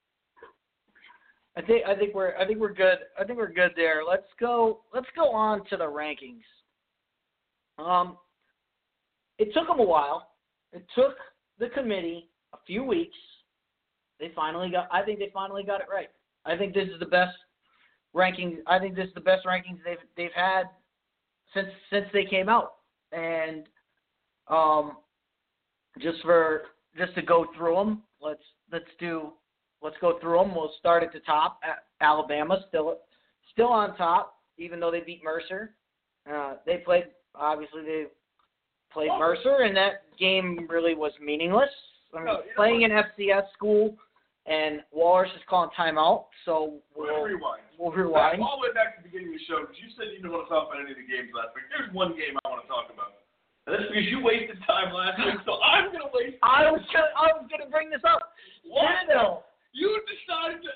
I think I think we're I think we're good. I think we're good there. Let's go. Let's go on to the rankings. Um, it took them a while. It took the committee a few weeks. They finally got. I think they finally got it right. I think this is the best ranking. I think this is the best rankings they've they've had since since they came out. And um. Just for just to go through them, let's let's do let's go through them. We'll start at the top. Alabama still still on top, even though they beat Mercer. Uh, they played obviously they played oh. Mercer, and that game really was meaningless. I mean, no, playing an F C S school, and Walrus is calling timeout, so we'll, we'll rewind. We'll rewind. All the way back to the beginning of the show, because you said you didn't want to talk about any of the games last week. There's one game I want to talk about. And that's because you wasted time last week, so I'm going to waste time. I was gonna, I was going to bring this up. What? Citadel. You decided to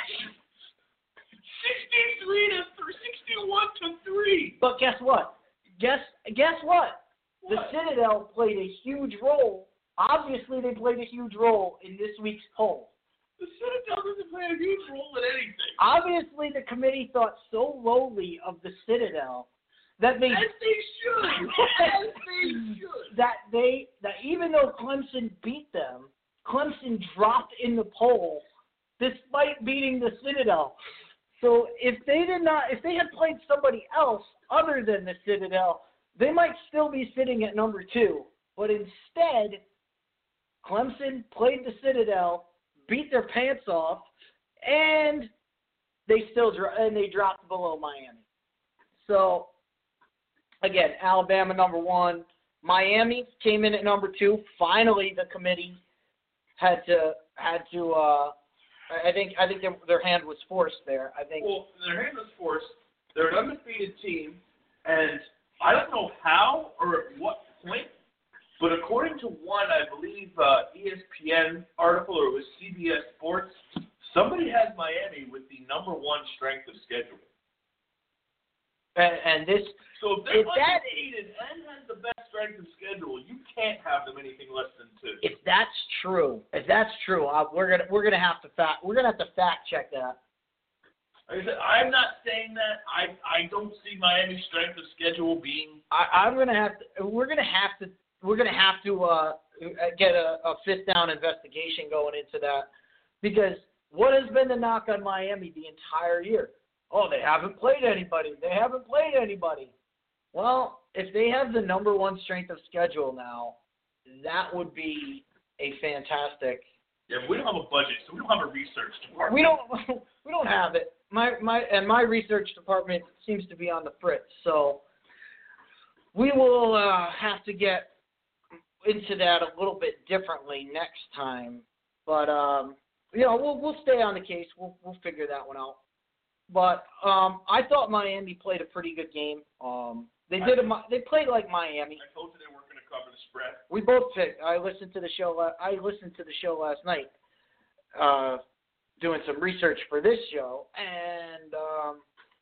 sixty-three to sixty-one to three. But guess what? Guess guess what? What? The Citadel played a huge role. Obviously, they played a huge role in this week's poll. The Citadel doesn't play a huge role in anything. Obviously, the committee thought so lowly of the Citadel that they As they should. As they should. that they that even though Clemson beat them, Clemson dropped in the poll despite beating the Citadel. So if they did not, if they had played somebody else other than the Citadel, they might still be sitting at number two. But instead, Clemson played the Citadel, beat their pants off, and they still dro- and they dropped below Miami. So again, Alabama number one. Miami came in at number two. Finally, the committee had to had to. Uh, I think I think their, their hand was forced there. I think. Well, their hand was forced. They're an undefeated team, and I don't know how or at what point, but according to one, I believe uh, E S P N article, or it was C B S Sports, somebody has Miami with the number one strength of schedule. And, and this. So if they're if that undefeated and has the best strength of schedule, you can't have them anything less than two. If that's true, if that's true, uh, we're gonna we're gonna have to fact we're gonna have to fact check that. Like I said, I'm not saying that. I I don't see Miami's strength of schedule being. I, I'm gonna have to. We're gonna have to. We're gonna have to uh, get a, a sit down investigation going into that, because what has been the knock on Miami the entire year? Oh, they haven't played anybody. They haven't played anybody. Well, if they have the number one strength of schedule now, that would be a fantastic. Yeah, we don't have a budget, so we don't have a research department. We don't. We don't have it. My my and my research department seems to be on the fritz. So we will uh, have to get into that a little bit differently next time. But um, you know, we'll we'll stay on the case. We'll we'll figure that one out. But um, I thought Miami played a pretty good game. Um, they did. A, they played like Miami. I told you they weren't going to cover the spread. We both picked. I listened to the show. La- I listened to the show last night, uh, doing some research for this show, and um,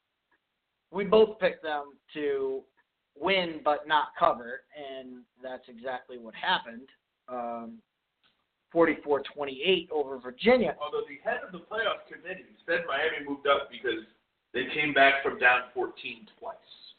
we both picked them to win but not cover, and that's exactly what happened. Um, forty-four twenty-eight over Virginia. Although the head of the playoff committee said Miami moved up because they came back from down fourteen twice.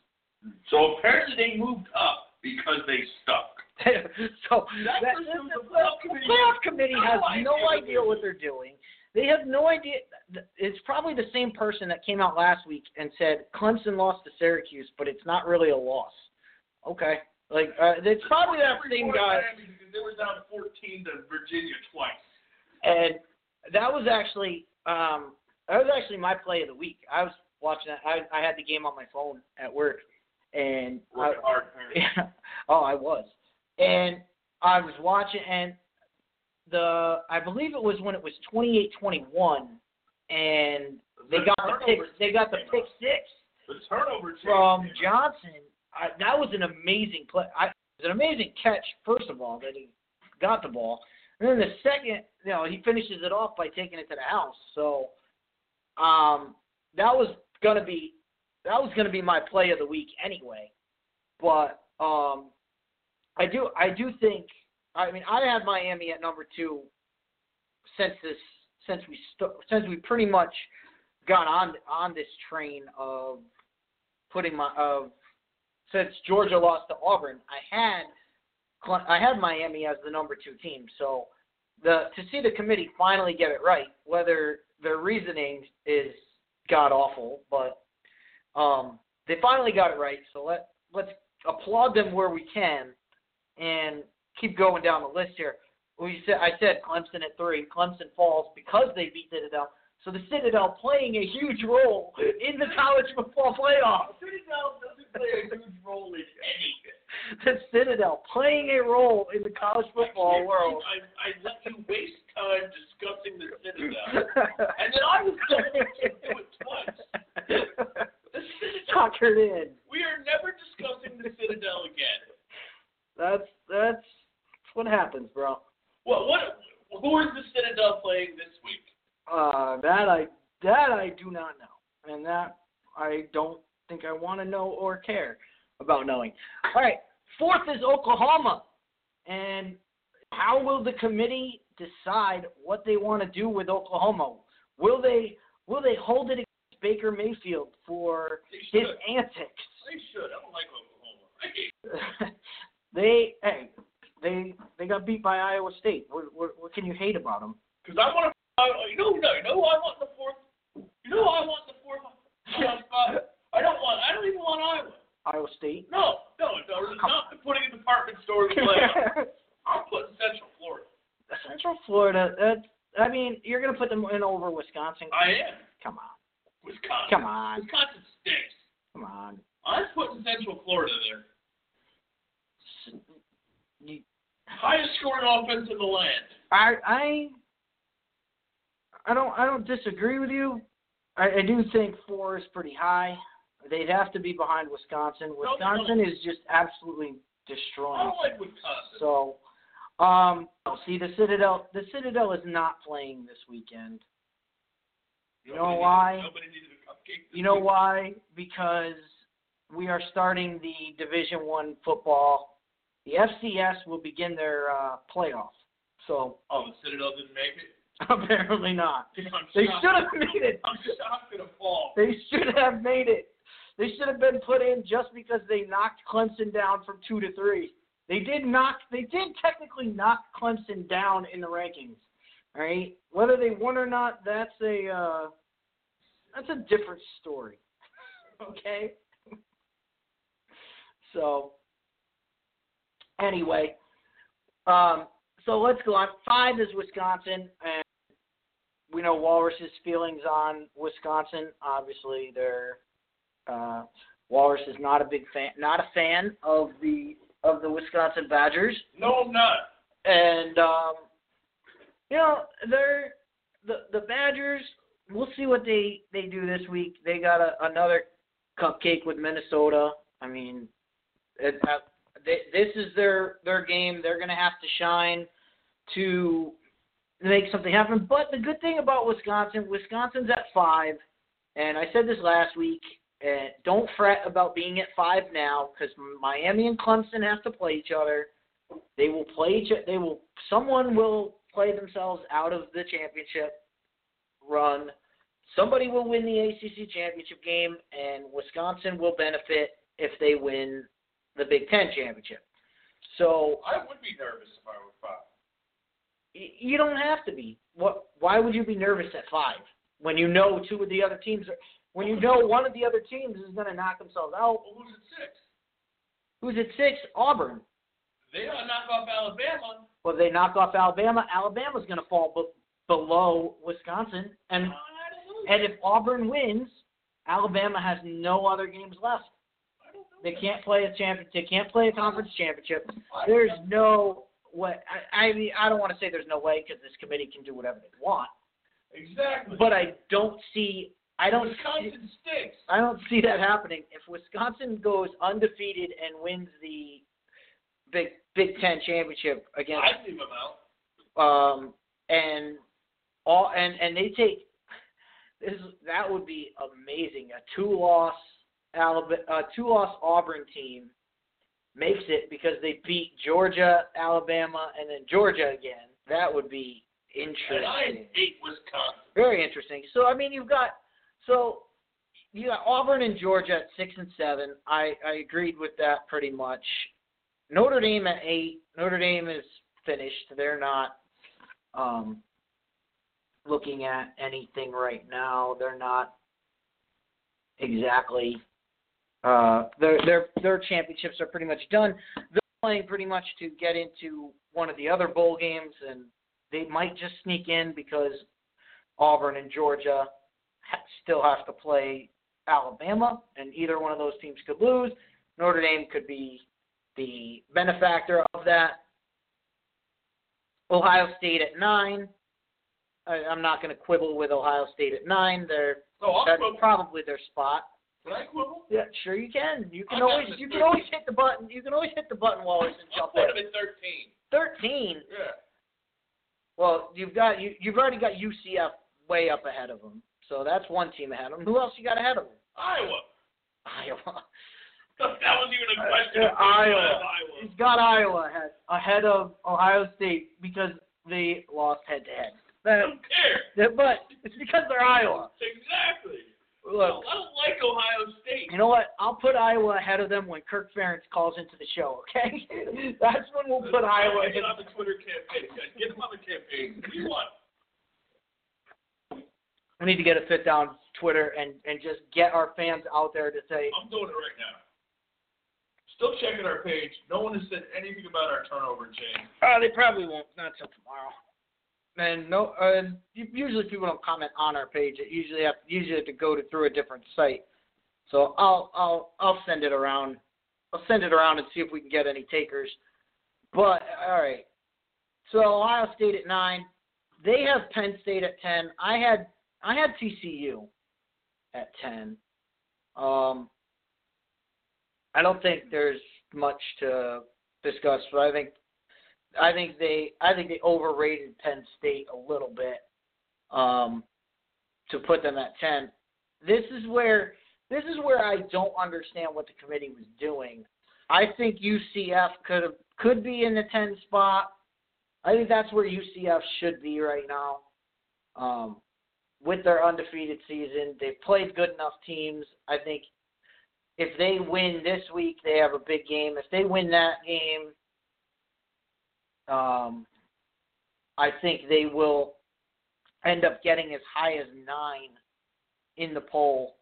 So apparently they moved up because they stuck. so That that, person the, was the playoff the committee. playoff committee has No no idea idea what they're doing. They have no idea. It's probably the same person that came out last week and said Clemson lost to Syracuse, but it's not really a loss. Okay. Like, uh, it's probably that same guy. They were down fourteen to Virginia twice. And that was actually um, that was actually my play of the week. I was watching that. I, I had the game on my phone at work, and Working I, hard. yeah, oh, I was, and I was watching, and the I believe it was when it was twenty-eight twenty-one, and they The got the pick. They got the pick six The turnover from changed. Johnson. I, that was an amazing play. I, it was an amazing catch, first of all, that he got the ball. And then the second, you know, he finishes it off by taking it to the house. So um, that was gonna be that was gonna be my play of the week anyway. But um, I do I do think I mean I had Miami at number two since this since we st- since we pretty much got on on this train of putting my of since Georgia lost to Auburn, I had I had Miami as the number two team. So the to see the committee finally get it right, whether their reasoning is god awful, but um, they finally got it right. So let let's applaud them where we can and keep going down the list here. We said I said Clemson at three. Clemson falls because they beat Citadel. So the Citadel playing a huge role in the college football playoff. Citadel doesn't play a huge role in anything. The Citadel playing a role in the college football Actually, world. I, I let you waste time discussing the Citadel, and then I was going to do it twice. The Citadel. Tuckered in. We are never discussing the Citadel again. That's that's what happens, bro. Well, what? Who is the Citadel playing this week? Uh, that I that I do not know, and that I don't think I want to know or care about knowing. All right, fourth is Oklahoma, and how will the committee decide what they want to do with Oklahoma? Will they will they hold it against Baker Mayfield for They his should. antics? They should. I don't like Oklahoma. I hate they hey they they got beat by Iowa State. What what, what can you hate about them? because I want to. You know, no, you know who I want in the fourth. You know who I want in the fourth uh, spot. I don't want. I don't even want Iowa. Iowa State. No, no, no. It's not putting a department store in the playoff. I'm putting Central Florida. Central Florida. That's, I mean, you're gonna put them in over Wisconsin. I am. Come on. Wisconsin. Come on. Wisconsin stinks. Come on. I'm putting Central Florida there. You, Highest scoring offense in the land. I I I don't I don't disagree with you. I, I do think four is pretty high. They'd have to be behind Wisconsin. Wisconsin is just absolutely I destroying. don't like Wisconsin. So, um, see the Citadel. The Citadel is not playing this weekend. You know Nobody why? Needed, nobody needed a cupcake. this You know week. why? Because we are starting the Division One football. The F C S will begin their uh, playoff. So Oh, the Citadel didn't make it? apparently not. I'm They shocked. should have made it. I'm shocked and appalled. They should have made it. They should have been put in just because they knocked Clemson down from two to three. They did knock. They did technically knock Clemson down in the rankings. All right, whether they won or not, that's a uh, that's a different story. Okay. So anyway, um, so let's go on. Five is Wisconsin, and we know Walrus's feelings on Wisconsin. Obviously, they're uh, Walrus is not a big fan, not a fan of the of the Wisconsin Badgers, No, I'm not. and um, you know they're the the Badgers. we'll see what they, they do this week. They got a, another cupcake with Minnesota. I mean, it, uh, they, this is their, their game. They're going to have to shine to make something happen. But the good thing about Wisconsin, Wisconsin's at five, and I said this last week, and don't fret about being at five now because Miami and Clemson have to play each other. They will play each They will. Someone will play themselves out of the championship run. Somebody will win the A C C championship game, and Wisconsin will benefit if they win the Big Ten championship. So I would be nervous if I were five. Y- you don't have to be. What? Why would you be nervous at five when you know two of the other teams are? When you know one of the other teams is going to knock themselves out? Well, who's at six? Who's at six? Auburn. They don't knock off Alabama. Well, they knock off Alabama. Alabama's going to fall b- below Wisconsin, and and if Auburn wins, Alabama has no other games left. They can't play a champion. They can't play a conference championship. There's no way. I, I mean, I don't want to say there's no way because this committee can do whatever they want. Exactly. But I don't see. I don't. Wisconsin see, stinks. I don't see that happening. If Wisconsin goes undefeated and wins the Big Big Ten championship against, I'd leave them out. um, and all and and they take this. That would be amazing. A two-loss Alabama, a two-loss Auburn team makes it because they beat Georgia, Alabama, and then Georgia again. That would be interesting. And I hate Wisconsin. Very interesting. So I mean, you've got so you got Auburn and Georgia at six and seven. I I agreed with that pretty much. Notre Dame at eight. Notre Dame is finished. They're not um, looking at anything right now. They're not exactly. Uh, their their their championships are pretty much done. They're playing pretty much to get into one of the other bowl games, and they might just sneak in because Auburn and Georgia ha- still have to play Alabama, and either one of those teams could lose. Notre Dame could be the benefactor of that. Ohio State at nine. I, I'm not going to quibble with Ohio State at nine. They're So I'll that's quibble. probably their spot. Can I quibble? Yeah, sure you can. You can I got always them at you can thirteen. always hit the button. You can always hit the button Wallace and I'll jump put in. them at thirteen. Thirteen. Yeah. Well, you've got you you've already got U C F way up ahead of them. So that's one team ahead of them. Who else you got ahead of them? Iowa. Iowa. That wasn't even a question. Uh, Iowa. Iowa. He's got Iowa ahead ahead of Ohio State because they lost head to head. I don't care. But it's because they're Iowa. Exactly. Look, I don't like Ohio State. you know what? I'll put Iowa ahead of them when Kirk Ferentz calls into the show, okay? That's when we'll put Iowa Get in. on the Twitter campaign, guys. Get them on the campaign. What do you want? We need to get a sit down Twitter and, and just get our fans out there to say, I'm doing it right now. Still checking our page. No one has said anything about our turnover chain. oh, they probably won't. Not till tomorrow. And no, uh, usually people don't comment on our page. It usually have usually have to go to through a different site. So I'll I'll I'll send it around. I'll send it around and see if we can get any takers. But all right. So Ohio State at nine. They have Penn State at ten. I had I had T C U at ten. Um, I don't think there's much to discuss, but I think I think they I think they overrated Penn State a little bit um, to put them at ten. This is where this is where I don't understand what the committee was doing. I think U C F could have could be in the ten spot. I think that's where U C F should be right now. Um, with their undefeated season, they've played good enough teams. I think if they win this week, they have a big game. If they win that game, um, I think they will end up getting as high as nine in the poll.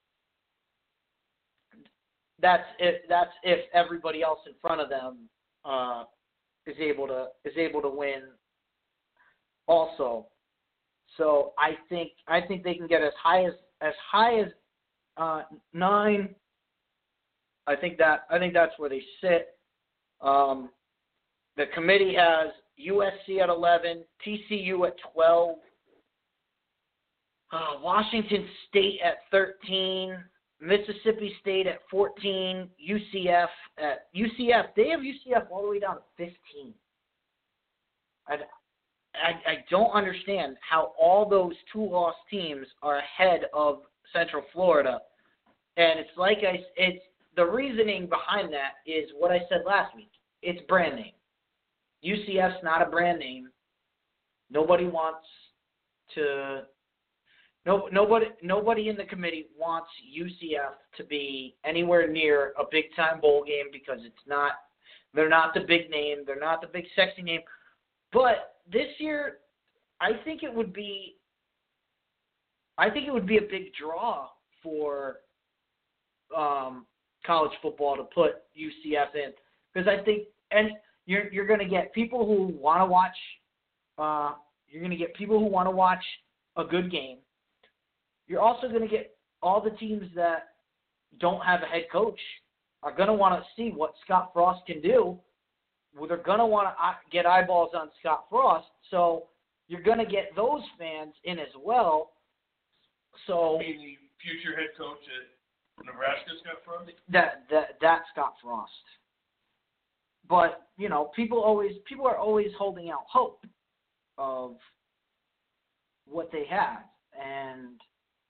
That's if that's if everybody else in front of them uh, is able to is able to win. Also, so I think I think they can get as high as as high as uh, nine. I think that I think that's where they sit. Um, the committee has U S C at eleven, T C U at twelve, Uh, Washington State at thirteen, Mississippi State at fourteen, U C F at U C F. They have U C F all the way down to fifteen. I, I, I don't understand how all those two-loss teams are ahead of Central Florida. And it's like I, it's the reasoning behind that is what I said last week. It's brand name. U C F's not a brand name. Nobody wants to. No, nobody, nobody in the committee wants U C F to be anywhere near a big-time bowl game because it's not. They're not the big name. They're not the big sexy name. But this year, I think it would be. I think it would be a big draw for um, college football to put U C F in because I think, and you're you're going to get people who want to watch. Uh, you're going to get people who want to watch a good game. You're also going to get all the teams that don't have a head coach are going to want to see what Scott Frost can do. Well, they're going to want to get eyeballs on Scott Frost, so you're going to get those fans in as well. So You mean the future head coach at Nebraska, Scott Frost? that that that's Scott Frost. But you know, people always people are always holding out hope of what they have, and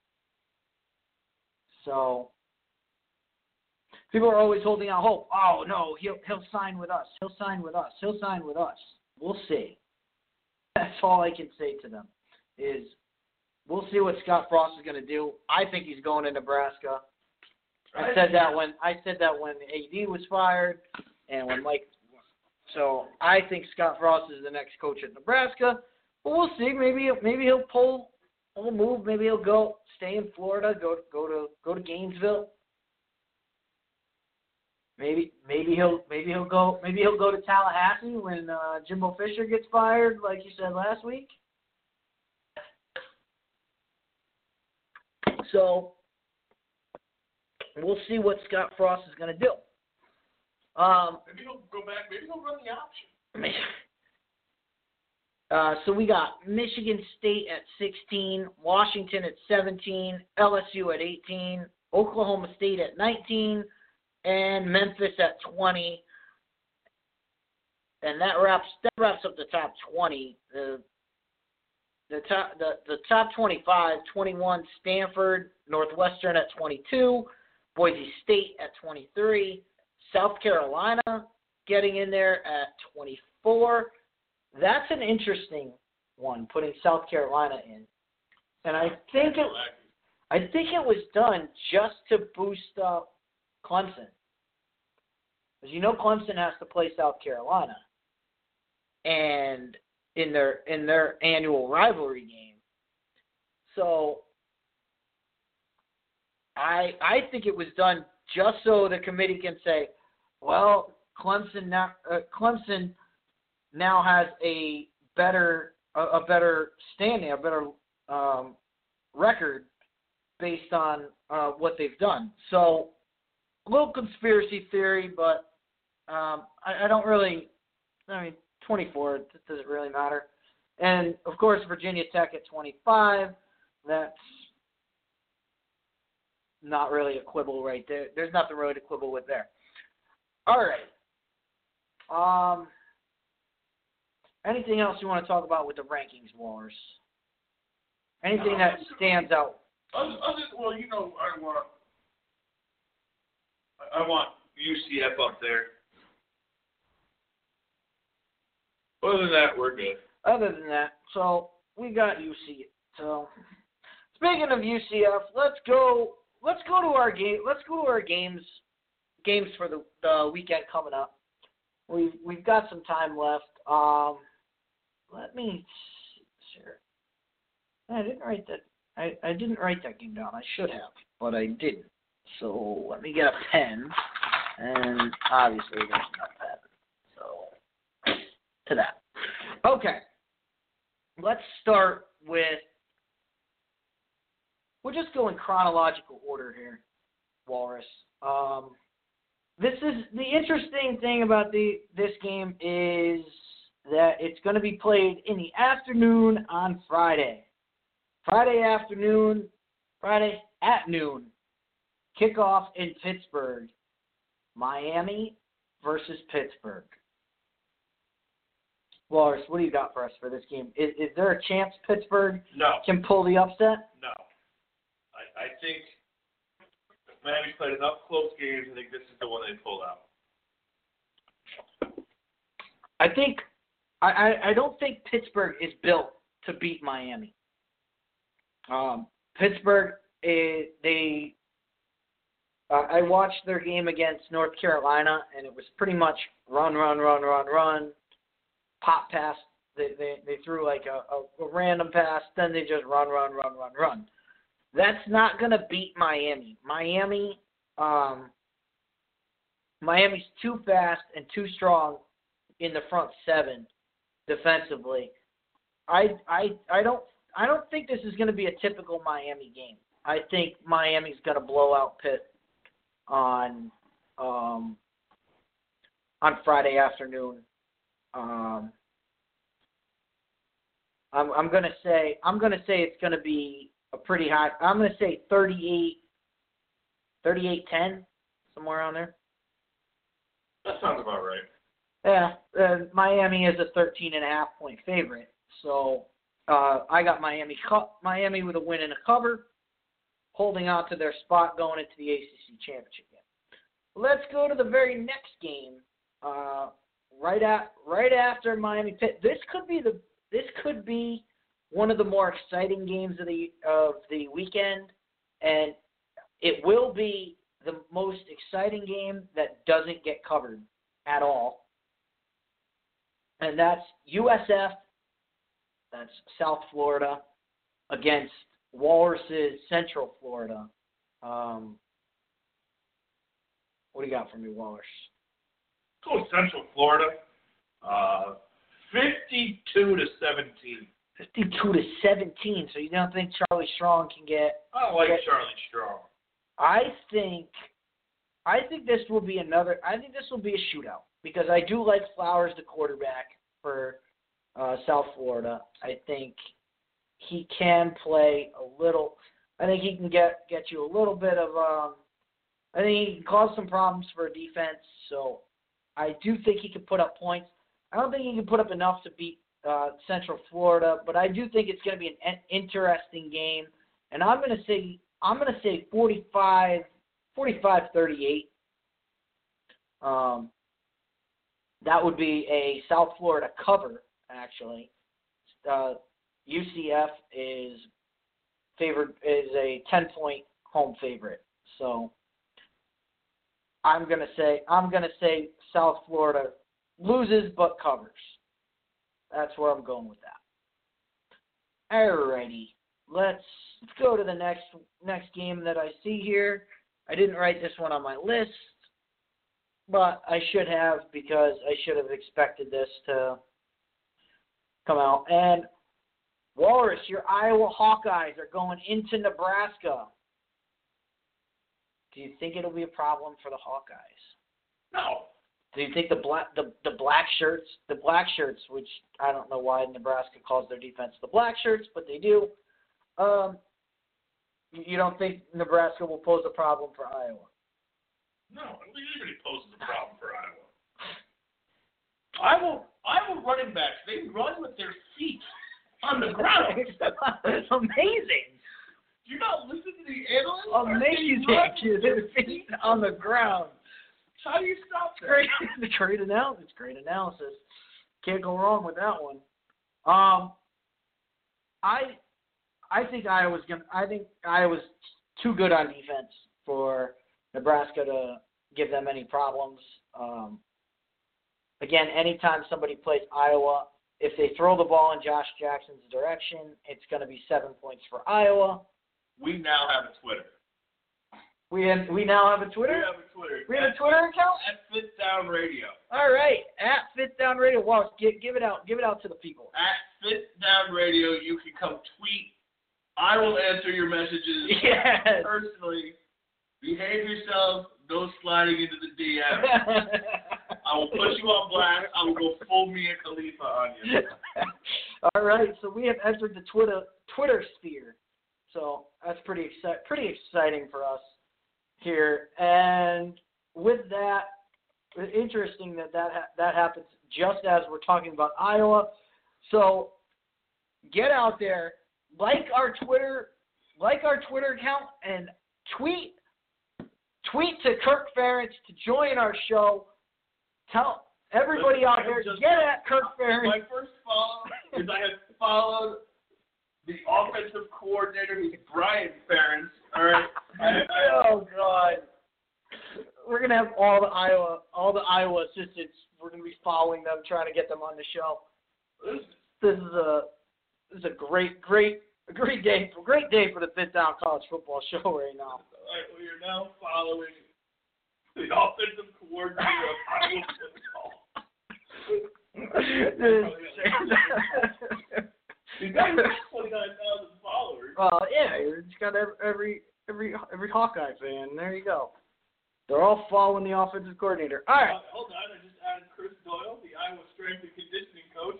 so people are always holding out hope. Oh no, he'll he'll sign with us. He'll sign with us. He'll sign with us. We'll see. That's all I can say to them is we'll see what Scott Frost is going to do. I think he's going to Nebraska. I said that when I said that when A D was fired and when Mike. So I think Scott Frost is the next coach at Nebraska. But we'll see. Maybe maybe he'll pull a move. Maybe he'll go stay in Florida. Go go to go to Gainesville. Maybe maybe he'll maybe he'll go maybe he'll go to Tallahassee when uh, Jimbo Fisher gets fired, like you said last week. So we'll see what Scott Frost is going to do. Um, maybe he'll go back. Maybe he'll run the option. Uh, so we got Michigan State at sixteen, Washington at seventeen, L S U at eighteen, Oklahoma State at nineteen, and Memphis at twenty. And that wraps that wraps up the top twenty. The the top the, the top twenty-five, twenty-one, Stanford, Northwestern at twenty-two, Boise State at twenty-three, South Carolina getting in there at twenty-four. That's an interesting one, putting South Carolina in. And I think it I think it was done just to boost up Clemson. Because you know Clemson has to play South Carolina. And in their in their annual rivalry game. So I I think it was done just so the committee can say, well, Clemson now uh, Clemson now has a better a, a better standing, a better um, record based on uh, what they've done. So a little conspiracy theory, but um, I, I don't really. I mean, twenty-four, it doesn't really matter. And of course, Virginia Tech at twenty-five. That's not really a quibble right there. There's nothing really to quibble with there. All right. Um. Anything else you want to talk about with the rankings wars? Anything that stands out? Other, other, well, you know, I want, I want U C F up there. Other than that, we're good. Other than that, so we got U C F. So speaking of U C F, let's go. Let's go to our game. Let's go to our games. Games for the, the weekend coming up. We've we've got some time left. Um, let me. Sure. I didn't write that. I, I didn't write that game down. I should have, but I didn't. So let me get a pen, and obviously there's no pen. So to that. Okay. Let's start with. We'll just go in chronological order here, Walrus. Um, this is the interesting thing about the this game is that it's going to be played in the afternoon on Friday. Friday afternoon, Friday at noon, kickoff in Pittsburgh. Miami versus Pittsburgh. Lars, what do you got for us for this game? Is, is there a chance Pittsburgh No. can pull the upset? No. I, I think Miami's played enough close games. I think this is the one they pull out. I think I, I, I don't think Pittsburgh is built to beat Miami. Um, Pittsburgh, eh, they uh, I watched their game against North Carolina, and it was pretty much run, run, run, run, run, pop pass. They they, they threw like a, a, a random pass, then they just run, run, run, run, run. That's not gonna beat Miami. Miami, um, Miami's too fast and too strong in the front seven defensively. I I I don't I don't think this is going to be a typical Miami game. I think Miami's going to blow out Pitt on um, on Friday afternoon. Um, I'm I'm going to say I'm going to say it's going to be a pretty high. I'm going to say thirty-eight ten, somewhere around there. That sounds about right. Yeah, uh, Miami is a thirteen and a half point favorite. So uh, I got Miami Miami with a win and a cover, holding on to their spot going into the A C C championship game. Let's go to the very next game, uh, right at right after Miami Pitt. This could be the this could be one of the more exciting games of the of the weekend, and it will be the most exciting game that doesn't get covered at all. And that's U S F, that's South Florida, against Walrus's Central Florida. Um, what do you got for me, Walrus? Go Central Florida, uh, fifty-two to seventeen. fifty-two to seventeen. So you don't think Charlie Strong can get? I don't like get, Charlie Strong. I think, I think this will be another. I think this will be a shootout. Because I do like Flowers, the quarterback for uh, South Florida. I think he can play a little. I think he can get get you a little bit of. Um, I think he can cause some problems for a defense. So I do think he can put up points. I don't think he can put up enough to beat uh, Central Florida, but I do think it's going to be an interesting game. And I'm going to say I'm going to say forty-five thirty-eight. Um. That would be a South Florida cover, actually. Uh, U C F is favored is a ten-point home favorite. So I'm gonna say I'm gonna say South Florida loses but covers. That's where I'm going with that. Alrighty, let's let's go to the next next game that I see here. I didn't write this one on my list, but I should have, because I should have expected this to come out. And Walrus, your Iowa Hawkeyes are going into Nebraska. Do you think it'll be a problem for the Hawkeyes? No. Do you think the black the, the black shirts, the black shirts, which I don't know why Nebraska calls their defense the black shirts, but they do. Um, you don't think Nebraska will pose a problem for Iowa? No, it usually poses a problem for Iowa. Iowa, Iowa running backs, they run with their feet on the ground. It's amazing. Do you not listen to the analysts? Amazing. Their feet on the ground. How do you stop that? Great, great analysis. Great analysis. Can't go wrong with that one. Um, I, I think Iowa's gonna. I think Iowa's too good on defense for Nebraska to give them any problems. Um, again, anytime somebody plays Iowa, if they throw the ball in Josh Jackson's direction, it's going to be seven points for Iowa. We now have a Twitter. We have, we now have a Twitter? We have a Twitter. We have a Twitter account? At Fifth Down Radio. All right. At Fifth Down Radio. Wow, give, give it out. Give it out to the people. At Fifth Down Radio, you can come tweet. I will answer your messages yes. personally. Behave yourself. No sliding into the D Ms. I will put you on blast. I will go full Mia Khalifa on you. All right, so we have entered the Twitter Twitter sphere. So that's pretty exci- pretty exciting for us here. And with that, it's interesting that that, ha- that happens just as we're talking about Iowa. So get out there, like our Twitter, like our Twitter account, and tweet tweet to Kirk Ferentz to join our show. Tell everybody out there, just, get at Kirk Ferentz. My first follow is I have followed the offensive coordinator, who's Brian Ferentz. All right. Oh God. We're gonna have all the Iowa, all the Iowa assistants. We're gonna be following them, trying to get them on the show. This is a this is a great, great, a great day, a great day for the Fifth Down College Football Show right now. All right, we are now following the offensive coordinator of Iowa football. He's got twenty-nine thousand followers. Well, yeah, he's got every every every every Hawkeye fan. There you go. They're all following the offensive coordinator. All right. Uh, hold on, I just added Chris Doyle, the Iowa strength and conditioning coach.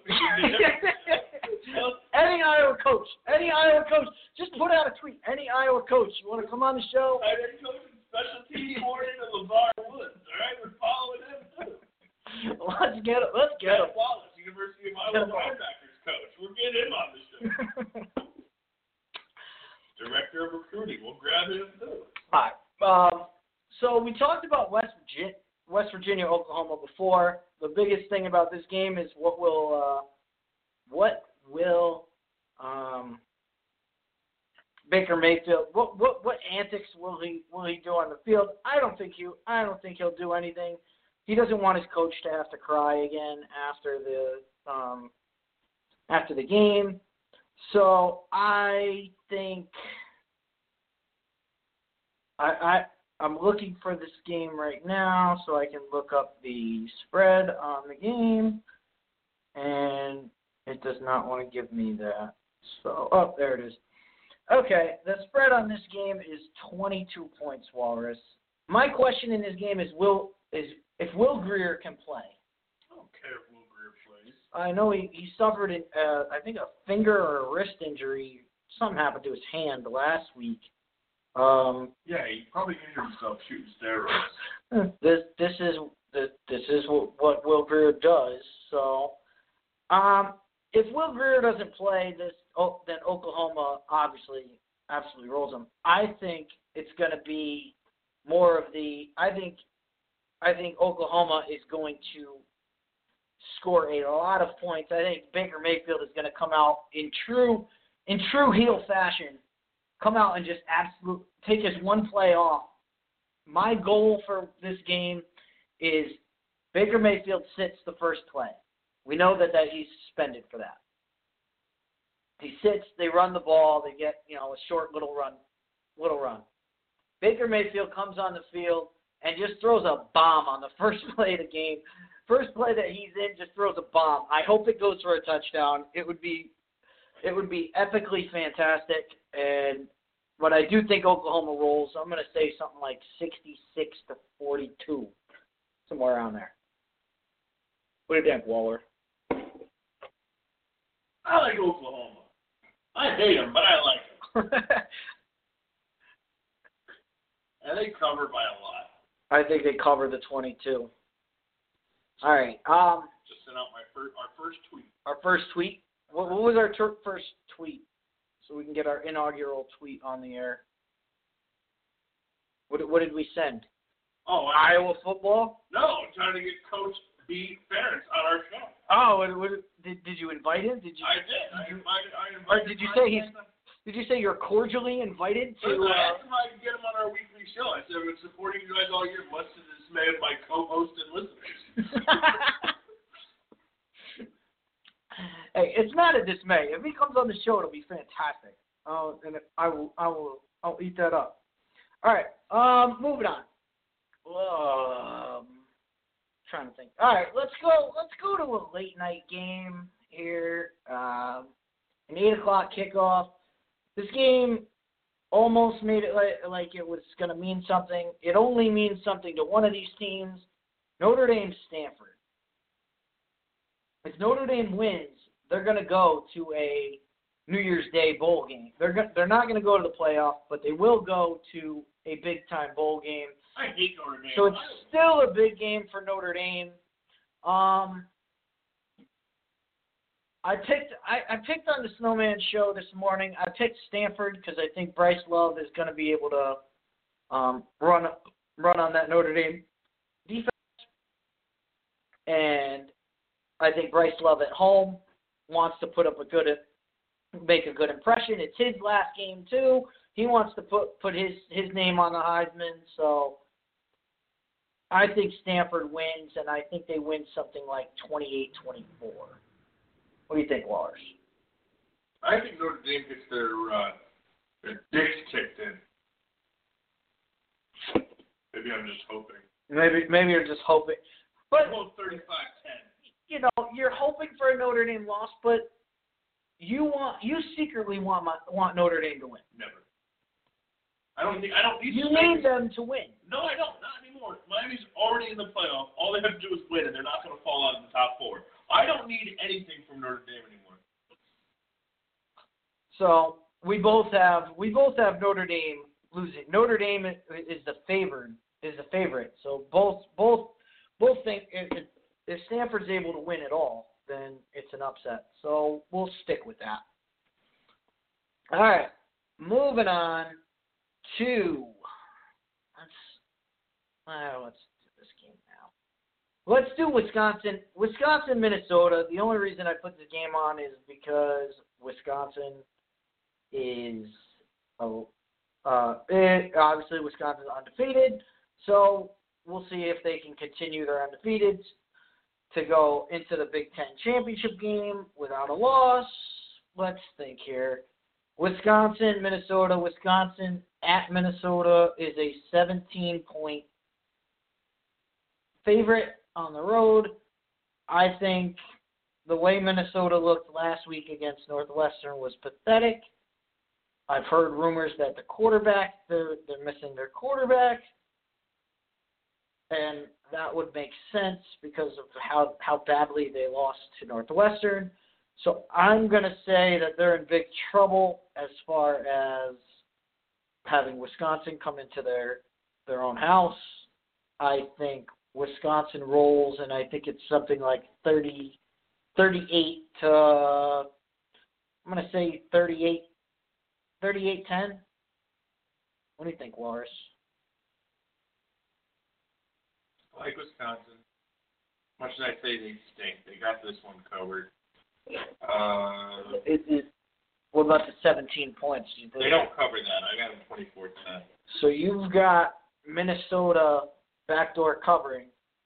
Any Iowa coach, any Iowa coach, just put out a tweet. Any Iowa coach, you want to come on the show? Tight end coach and special team coordinator LeVar Woods. All right, we're following him too. Let's get it. Let's get Matt it. Wallace, University of Iowa linebackers coach. We'll get him on the show. Director of recruiting, we'll grab him too. All right. Um, so we talked about West Virginia, West Virginia, Oklahoma before. The biggest thing about this game is what will, uh, what will um, Baker Mayfield, what, what what antics will he will he do on the field? I don't think he I don't think he'll do anything. He doesn't want his coach to have to cry again after the um, after the game. So I think I, I I'm looking for this game right now so I can look up the spread on the game, and it does not want to give me that. So oh, there it is. Okay, the spread on this game is twenty-two points, Walrus. My question in this game is will is if Will Grier can play. I don't care if Will Grier plays. I know he, he suffered, an, uh, I think, a finger or a wrist injury. Something happened to his hand last week. Um, yeah, he probably injured himself shooting steroids. This this is this, this is what, what Will Grier does. So, um, if Will Grier doesn't play, this oh, then Oklahoma obviously absolutely rolls them. I think it's going to be more of the. I think I think Oklahoma is going to score a lot of points. I think Baker Mayfield is going to come out in true in true heel fashion. Come out and just absolute take his one play off. My goal for this game is Baker Mayfield sits the first play. We know that, that he's suspended for that. He sits, they run the ball, they get, you know, a short little run, little run. Baker Mayfield comes on the field and just throws a bomb on the first play of the game. First play that he's in, just throws a bomb. I hope it goes for a touchdown. It would be It would be epically fantastic, and but I do think Oklahoma rolls. So I'm going to say something like sixty-six to forty-two, somewhere around there. What do you think, Waller? I like Oklahoma. I hate them, but I like them. And they cover by a lot. I think they cover the twenty-two. All right. Um, Just sent out my first, our first tweet. Our first tweet. What, what was our ter- first tweet? So we can get our inaugural tweet on the air. What, what did we send? Oh, I, Iowa football? No, I'm trying to get Coach B. Ferentz on our show. Oh, what, what, did did you invite him? Did you? I did. I invited. I Or invited. did you say he's? Did you say you're cordially invited to? Listen, I Uh, asked him if I could get him on our weekly show. I said I've been supporting you guys all year, much to the dismay of my co-host and listeners. Hey, it's not a dismay. If he comes on the show, it'll be fantastic. Oh, and I will, I will, I'll eat that up. All right, um, moving on. Um, trying to think. All right, let's go. Let's go to a late night game here. Um, an eight o'clock kickoff. This game almost made it like, like it was going to mean something. It only means something to one of these teams. Notre Dame, Stanford. If Notre Dame wins, they're going to go to a New Year's Day bowl game. They're go- they're not going to go to the playoff, but they will go to a big-time bowl game. I hate Notre Dame. So it's still a big game for Notre Dame. Um, I picked I, I picked on the Snowman Show this morning. I picked Stanford because I think Bryce Love is going to be able to um, run run on that Notre Dame defense, and I think Bryce Love at home wants to put up a good make a good impression. It's his last game too. He wants to put put his his name on the Heisman. So I think Stanford wins, and I think they win something like twenty-eight twenty-four. What do you think, Lars? I think Notre Dame gets their uh, their dicks kicked in. Maybe I'm just hoping. Maybe maybe you're just hoping. But Well, thirty-five ten. You know, you're hoping for a Notre Dame loss, but you want you secretly want my, want Notre Dame to win. Never. I don't think I don't need. You to need them to win. No, I don't. Not anymore. Miami's already in the playoff. All they have to do is win, and they're not going to fall out of the top four. I don't need anything from Notre Dame anymore. So we both have we both have Notre Dame losing. Notre Dame is, is the favored is the favorite. So both both both think if, if Stanford's able to win at all, then it's an upset. So we'll stick with that. All right, moving on to let's uh, let's do this game now. Let's do Wisconsin, Wisconsin, Minnesota. The only reason I put this game on is because Wisconsin is oh, uh, it, obviously Wisconsin's undefeated. So we'll see if they can continue their undefeated to go into the Big Ten championship game without a loss. Let's think here. Wisconsin, Minnesota. Wisconsin at Minnesota is a seventeen-point favorite on the road. I think the way Minnesota looked last week against Northwestern was pathetic. I've heard rumors that the quarterback, they're, they're missing their quarterback, and that would make sense because of how, how badly they lost to Northwestern. So I'm going to say that they're in big trouble as far as having Wisconsin come into their their own house. I think Wisconsin rolls, and I think it's something like thirty, thirty-eight to, I'm going to say thirty-eight, thirty-eight ten. What do you think, Lars? I like Wisconsin. Much as I say they stink, they got this one covered. Uh, It, it, what about the seventeen points? Do you think? they don't cover that. I got them twenty-four ten. So you've got Minnesota backdoor covering.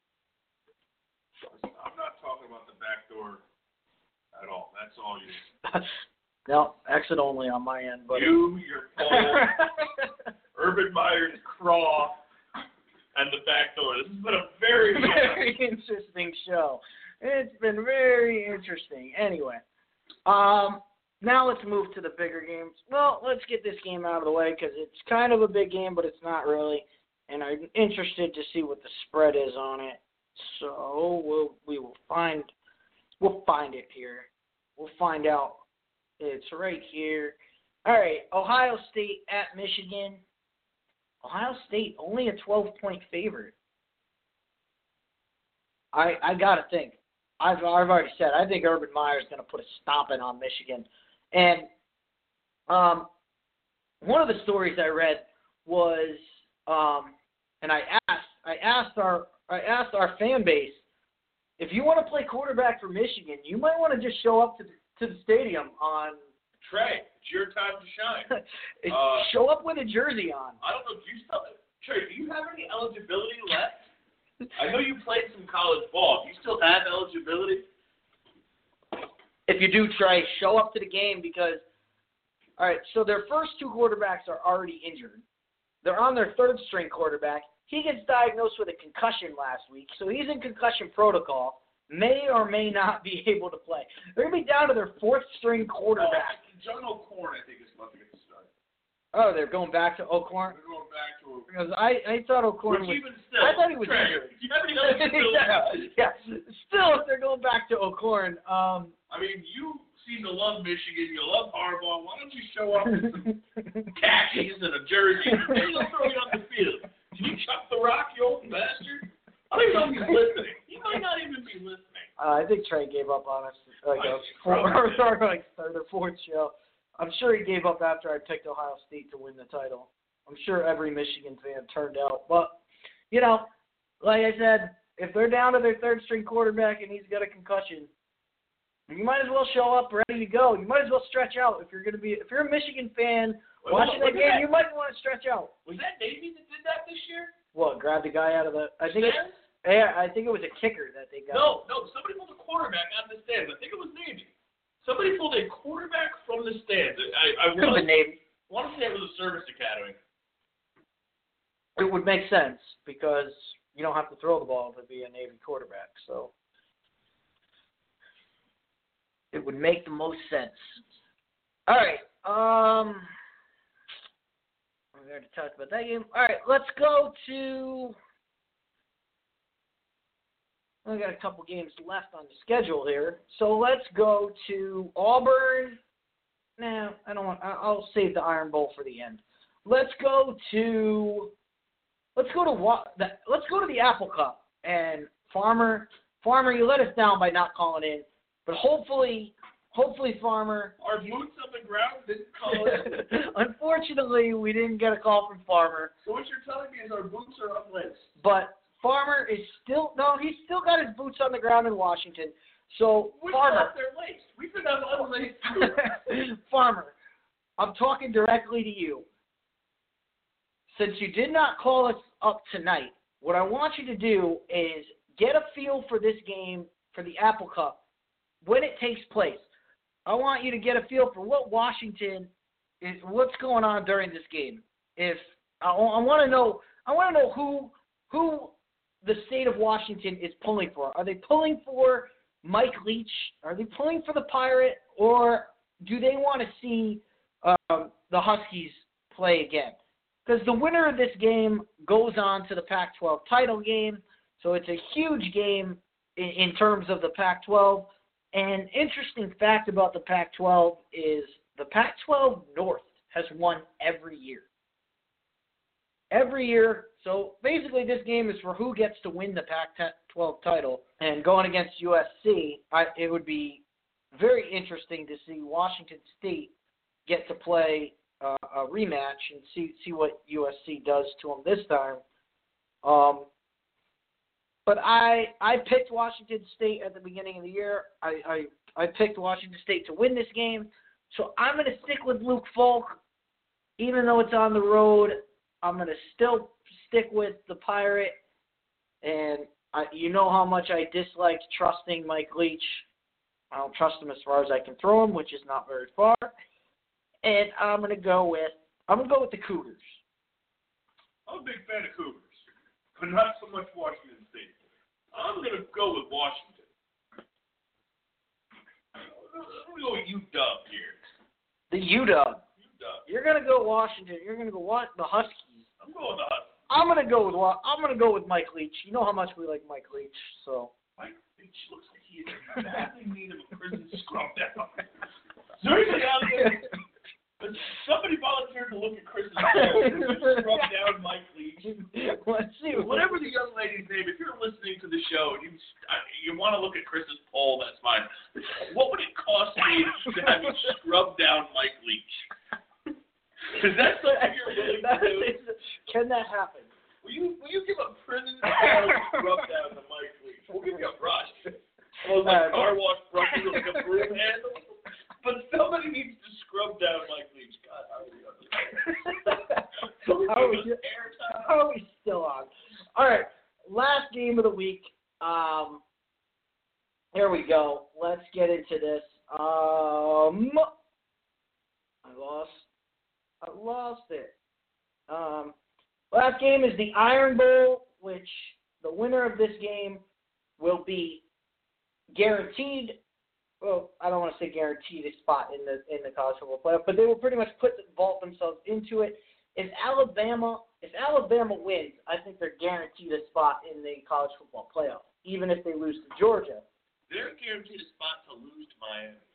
I'm not talking about the back door at all. That's all you. No, exit only on my end. But You, your Cole, Urban Meyer's Craw, and the back door. This has been a very, very interesting show. It's been very interesting. Anyway, um, now let's move to the bigger games. Well, let's get this game out of the way because it's kind of a big game, but it's not really. And I'm interested to see what the spread is on it. So we'll we will find we'll find it here. We'll find out. It's right here. All right, Ohio State at Michigan. Ohio State only a twelve-point favorite. I I gotta think. I've I've already said I think Urban Meyer is going to put a stomping on Michigan, and um, one of the stories I read was, um, and I asked I asked our I asked our fan base, if you want to play quarterback for Michigan, you might want to just show up to the, to the stadium on Trey, it's your time to shine. Uh, show up with a jersey on. I don't know. Do you still, Trey, do you have any eligibility left? I know you played some college ball. Do you still have eligibility? If you do, Trey, show up to the game because, all right, so their first two quarterbacks are already injured. They're on their third-string quarterback. He gets diagnosed with a concussion last week, so he's in concussion protocol, may or may not be able to play. They're going to be down to their fourth-string quarterback. Oh, John O'Corn, I think, is about to get the start. Oh, they're going back to Oakhorn? They're going back to Oakhorn. Because I, I thought Oakhorn Which was... even still, I thought he was Trey, injured. do you have any other facilities? yeah, yeah. Still, if they're going back to Oakhorn, um... I mean, you seem to love Michigan. You love Harbaugh. Why don't you show up with some khakis and a jersey? Maybe they'll throw you on the field. Can you chuck the rock, you old bastard? I don't even know if he's listening. He might not even be listening. Uh, I think Trey gave up on us like I a four, or like third or fourth show. I'm sure he gave up after I picked Ohio State to win the title. I'm sure every Michigan fan turned out. But, you know, like I said, if they're down to their third string quarterback and he's got a concussion, you might as well show up ready to go. You might as well stretch out if you're going to be. If you're a Michigan fan Wait, watching look, that look game, that. you might want to stretch out. Was that Navy that did that this year? What? Grab the guy out of the? I think. It, Stands? yeah, I think it was a kicker that they got. No, no. Somebody pulled a quarterback out of the stands. I think it was Navy. Somebody pulled a quarterback from the stands. I, I Could have been Navy. want to say it was a service academy. It would make sense because you don't have to throw the ball to be a Navy quarterback. So it would make the most sense. All right. Um, we already talked about that game. All right, let's go to. We got a couple games left on the schedule here, so let's go to Auburn. Nah, I don't want. I'll save the Iron Bowl for the end. Let's go to. Let's go to what? Let's go to the Apple Cup. And Farmer, Farmer, you let us down by not calling in, but hopefully, hopefully, Farmer. Our boots on the ground didn't call it. Unfortunately, we didn't get a call from Farmer. So what you're telling me is our boots are unlaced. But Farmer is still no. He's still got his boots on the ground in Washington. So Which Farmer, off they're laced. We could have unlaced too. Farmer, I'm talking directly to you. Since you did not call us up tonight, what I want you to do is get a feel for this game, for the Apple Cup, when it takes place. I want you to get a feel for what Washington is, what's going on during this game. If I, I want to know, I want to know who who the state of Washington is pulling for. Are they pulling for Mike Leach? Are they pulling for the Pirate? Or do they want to see um, the Huskies play again? Because the winner of this game goes on to the Pac twelve title game. So it's a huge game in, in terms of the Pac twelve. And interesting fact about the Pac twelve is the Pac twelve North has won every year. Every year. So basically this game is for who gets to win the Pac twelve title. And going against U S C, I, it would be very interesting to see Washington State get to play uh, a rematch and see see what U S C does to them this time. Um, but I I picked Washington State at the beginning of the year. I, I, I picked Washington State to win this game. So I'm going to stick with Luke Falk. Even though it's on the road, I'm going to still stick with the Pirate. And I, you know how much I disliked trusting Mike Leach. I don't trust him as far as I can throw him, which is not very far. And I'm going to go with I'm going to go with the Cougars. I'm a big fan of Cougars, but not so much Washington State. I'm going to go with Washington. I'm going to go with U W here. The U W. U W. You're going to go Washington. You're going to go what? The Huskies. I'm going with the Huskies. I'm going to go with I'm going to go with Mike Leach. You know how much we like Mike Leach, so. Mike Leach looks like he is badly in need of a prison scrub down. Seriously, out there. Somebody volunteered to look at Chris's poll. Scrub down Mike Leach. Let's see. Whatever the young lady's name, if you're listening to the show and you you want to look at Chris's poll, that's fine. What would it cost me to have you scrub down Mike Leach? Because that's something you're willing to do. Can that happen? Will you will you give a prison style scrub down to Mike Leach? We'll give you a brush. Well, like car wash brushes with like a broom handle. But somebody needs to scrub down Mike Leach. God, how are we on this? How are we, how are we still on? All right, last game of the week. Um, here we go. Let's get into this. Um, I lost. I lost it. Um, last game is the Iron Bowl, which the winner of this game will be guaranteed well, I don't want to say guaranteed a spot in the in the college football playoff, but they will pretty much put vault themselves into it. If Alabama if Alabama wins, I think they're guaranteed a spot in the college football playoff, even if they lose to Georgia. They're guaranteed a spot to lose to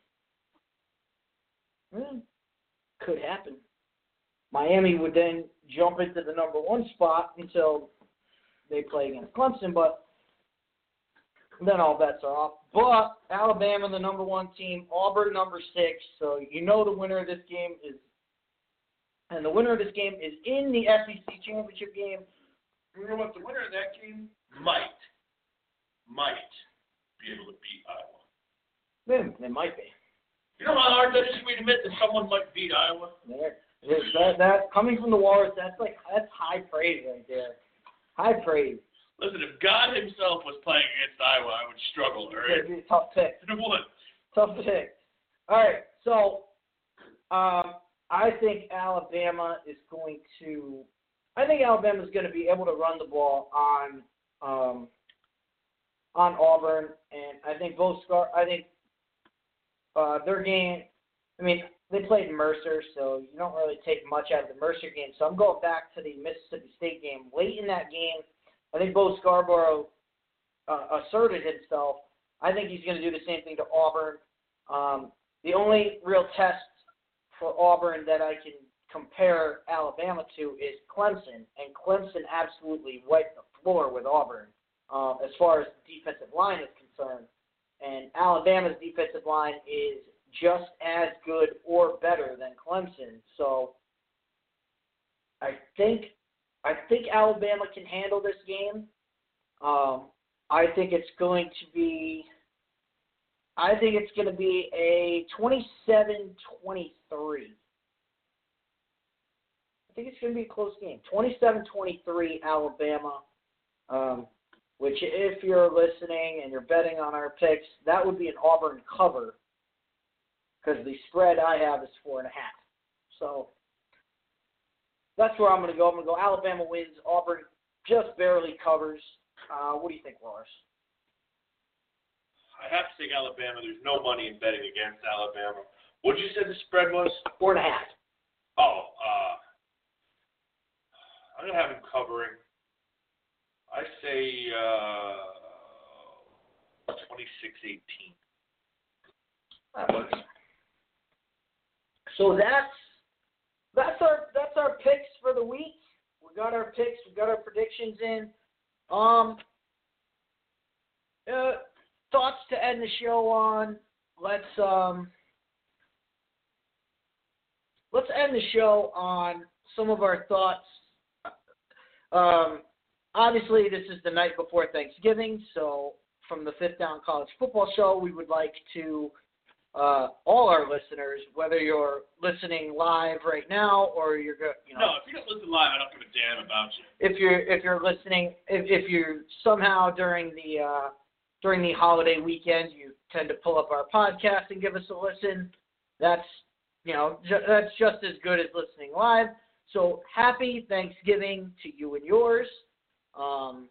Miami. Hmm. Could happen. Miami would then jump into the number one spot until they play against Clemson, but then all bets are off. But Alabama, the number one team, Auburn, number six. So you know the winner of this game is, and the winner of this game is in the S E C championship game. You know what? The winner of that game might, might be able to beat Iowa. They, they might be. You know how hard that is for me to admit that someone might beat Iowa? There, that, that coming from the Walrus, that's like that's high praise right there. High praise. Listen, if God himself was playing against Iowa, I would struggle. All right? It'd be a tough pick. It would. Tough pick. All right, so um, I think Alabama is going to. I think Alabama is going to be able to run the ball on um, on Auburn, and I think both Scar. I think uh, their game. I mean, they played Mercer, so you don't really take much out of the Mercer game. So I'm going back to the Mississippi State game. Late in that game, I think Bo Scarborough uh, asserted himself. I think he's going to do the same thing to Auburn. Um, the only real test for Auburn that I can compare Alabama to is Clemson, and Clemson absolutely wiped the floor with Auburn uh, as far as the defensive line is concerned. And Alabama's defensive line is just as good or better than Clemson. So I think I think Alabama can handle this game. Um, I think it's going to be I think it's going to be a twenty-seven twenty-three. I think it's going to be a close game. twenty-seven twenty-three Alabama, um, which if you're listening and you're betting on our picks, that would be an Auburn cover because the spread I have is four and a half. So that's where I'm going to go. I'm going to go Alabama wins. Auburn just barely covers. Uh, what do you think, Lars? I have to take Alabama. There's no money in betting against Alabama. What did you say the spread was? Four and a half. Oh, uh, I'm going to have him covering. I say uh, twenty-six eighteen. That works. So that's that's our that's our picks for the week. We got our picks. We got our predictions in. Um, uh, thoughts to end the show on. Let's um. Let's end the show on some of our thoughts. Um, obviously, this is the night before Thanksgiving, so from the Fifth Down College Football Show, we would like to, uh, all our listeners, whether you're listening live right now or you're, go, you know. No, if you don't listen live, I don't give a damn about you. If you're if you're listening, if if you're somehow during the uh, during the holiday weekend, you tend to pull up our podcast and give us a listen. That's you know ju- that's just as good as listening live. So happy Thanksgiving to you and yours. Um,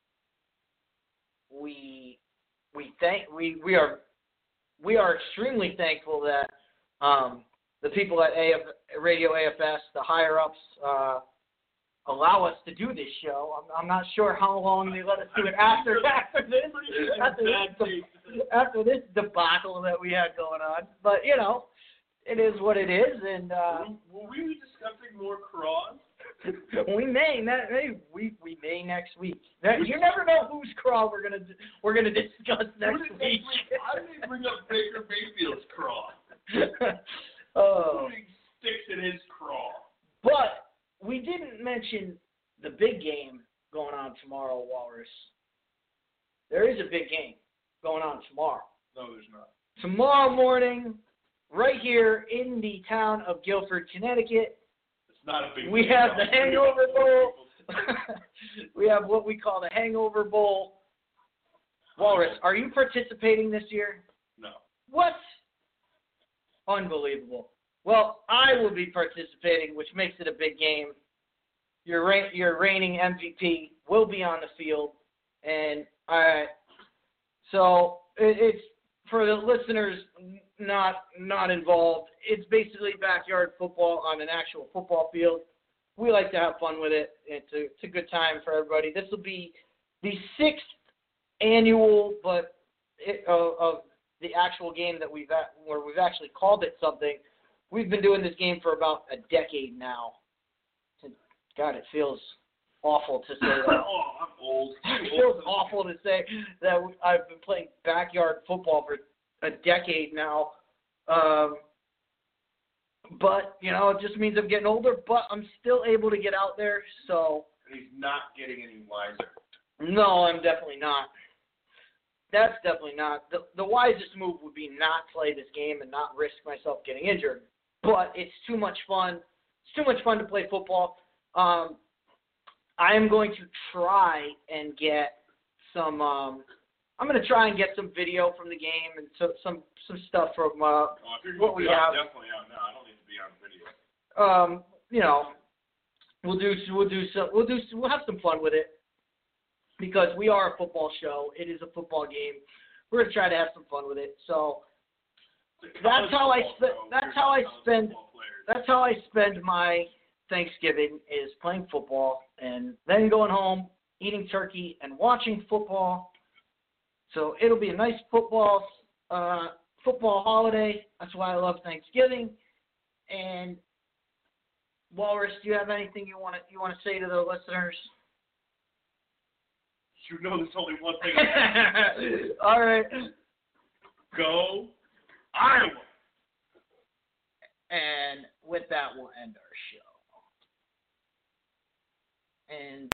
we we thank we, we are we are extremely thankful that um, the people at A F, Radio A F S, the higher ups, uh, allow us to do this show. I'm, I'm not sure how long they let us do it after after this after this, after this debacle that we had going on. But you know, it is what it is, and uh, will we be discussing more craws? we may, that hey, we we may next week. That, you never know whose craw we're gonna we're gonna discuss next week. I didn't bring up Baker Mayfield's craw. Oh, Putting sticks in his craw. But we didn't mention the big game going on tomorrow, Walrus. There is a big game going on tomorrow. No, there's not. Tomorrow morning, right here in the town of Guilford, Connecticut. Not a big we deal. have the Hangover Bowl. We have what we call the Hangover Bowl. Walrus, are you participating this year? No. What? Unbelievable. Well, I will be participating, which makes it a big game. Your reign, your reigning M V P will be on the field, and I. So it, it's for the listeners n- not not involved, it's basically backyard football on an actual football field. We like to have fun with it. It's a, it's a good time for everybody. This will be the sixth annual, but it, uh, of the actual game that we've at, where we've actually called it something. We've been doing this game for about a decade now. God, it feels awful to say that. Oh, I'm old. It feels awful to say that I've been playing backyard football for a decade now. Um, but, you know, it just means I'm getting older, but I'm still able to get out there. So He's not getting any wiser. no, I'm definitely not. That's definitely not. The, the wisest move would be not play this game and not risk myself getting injured. But it's too much fun. It's too much fun to play football. Um, I am going to try and get some. Um, I'm going to try and get some video from the game and so, some some stuff from uh, Oh, if you're what we I'm have. definitely out now. I don't need to be on video. Um, you know, we'll do we'll do some we'll do we'll have some fun with it because we are a football show. It is a football game. We're going to try to have some fun with it. So that's how I spend. That's how I spend. That's how I spend my Thanksgiving is playing football and then going home, eating turkey, and watching football. So it'll be a nice football uh, football holiday. That's why I love Thanksgiving. And Walrus, do you have anything you want to you want to say to the listeners? You know there's only one thing. All right. Go Iowa. And with that, we'll end our show. And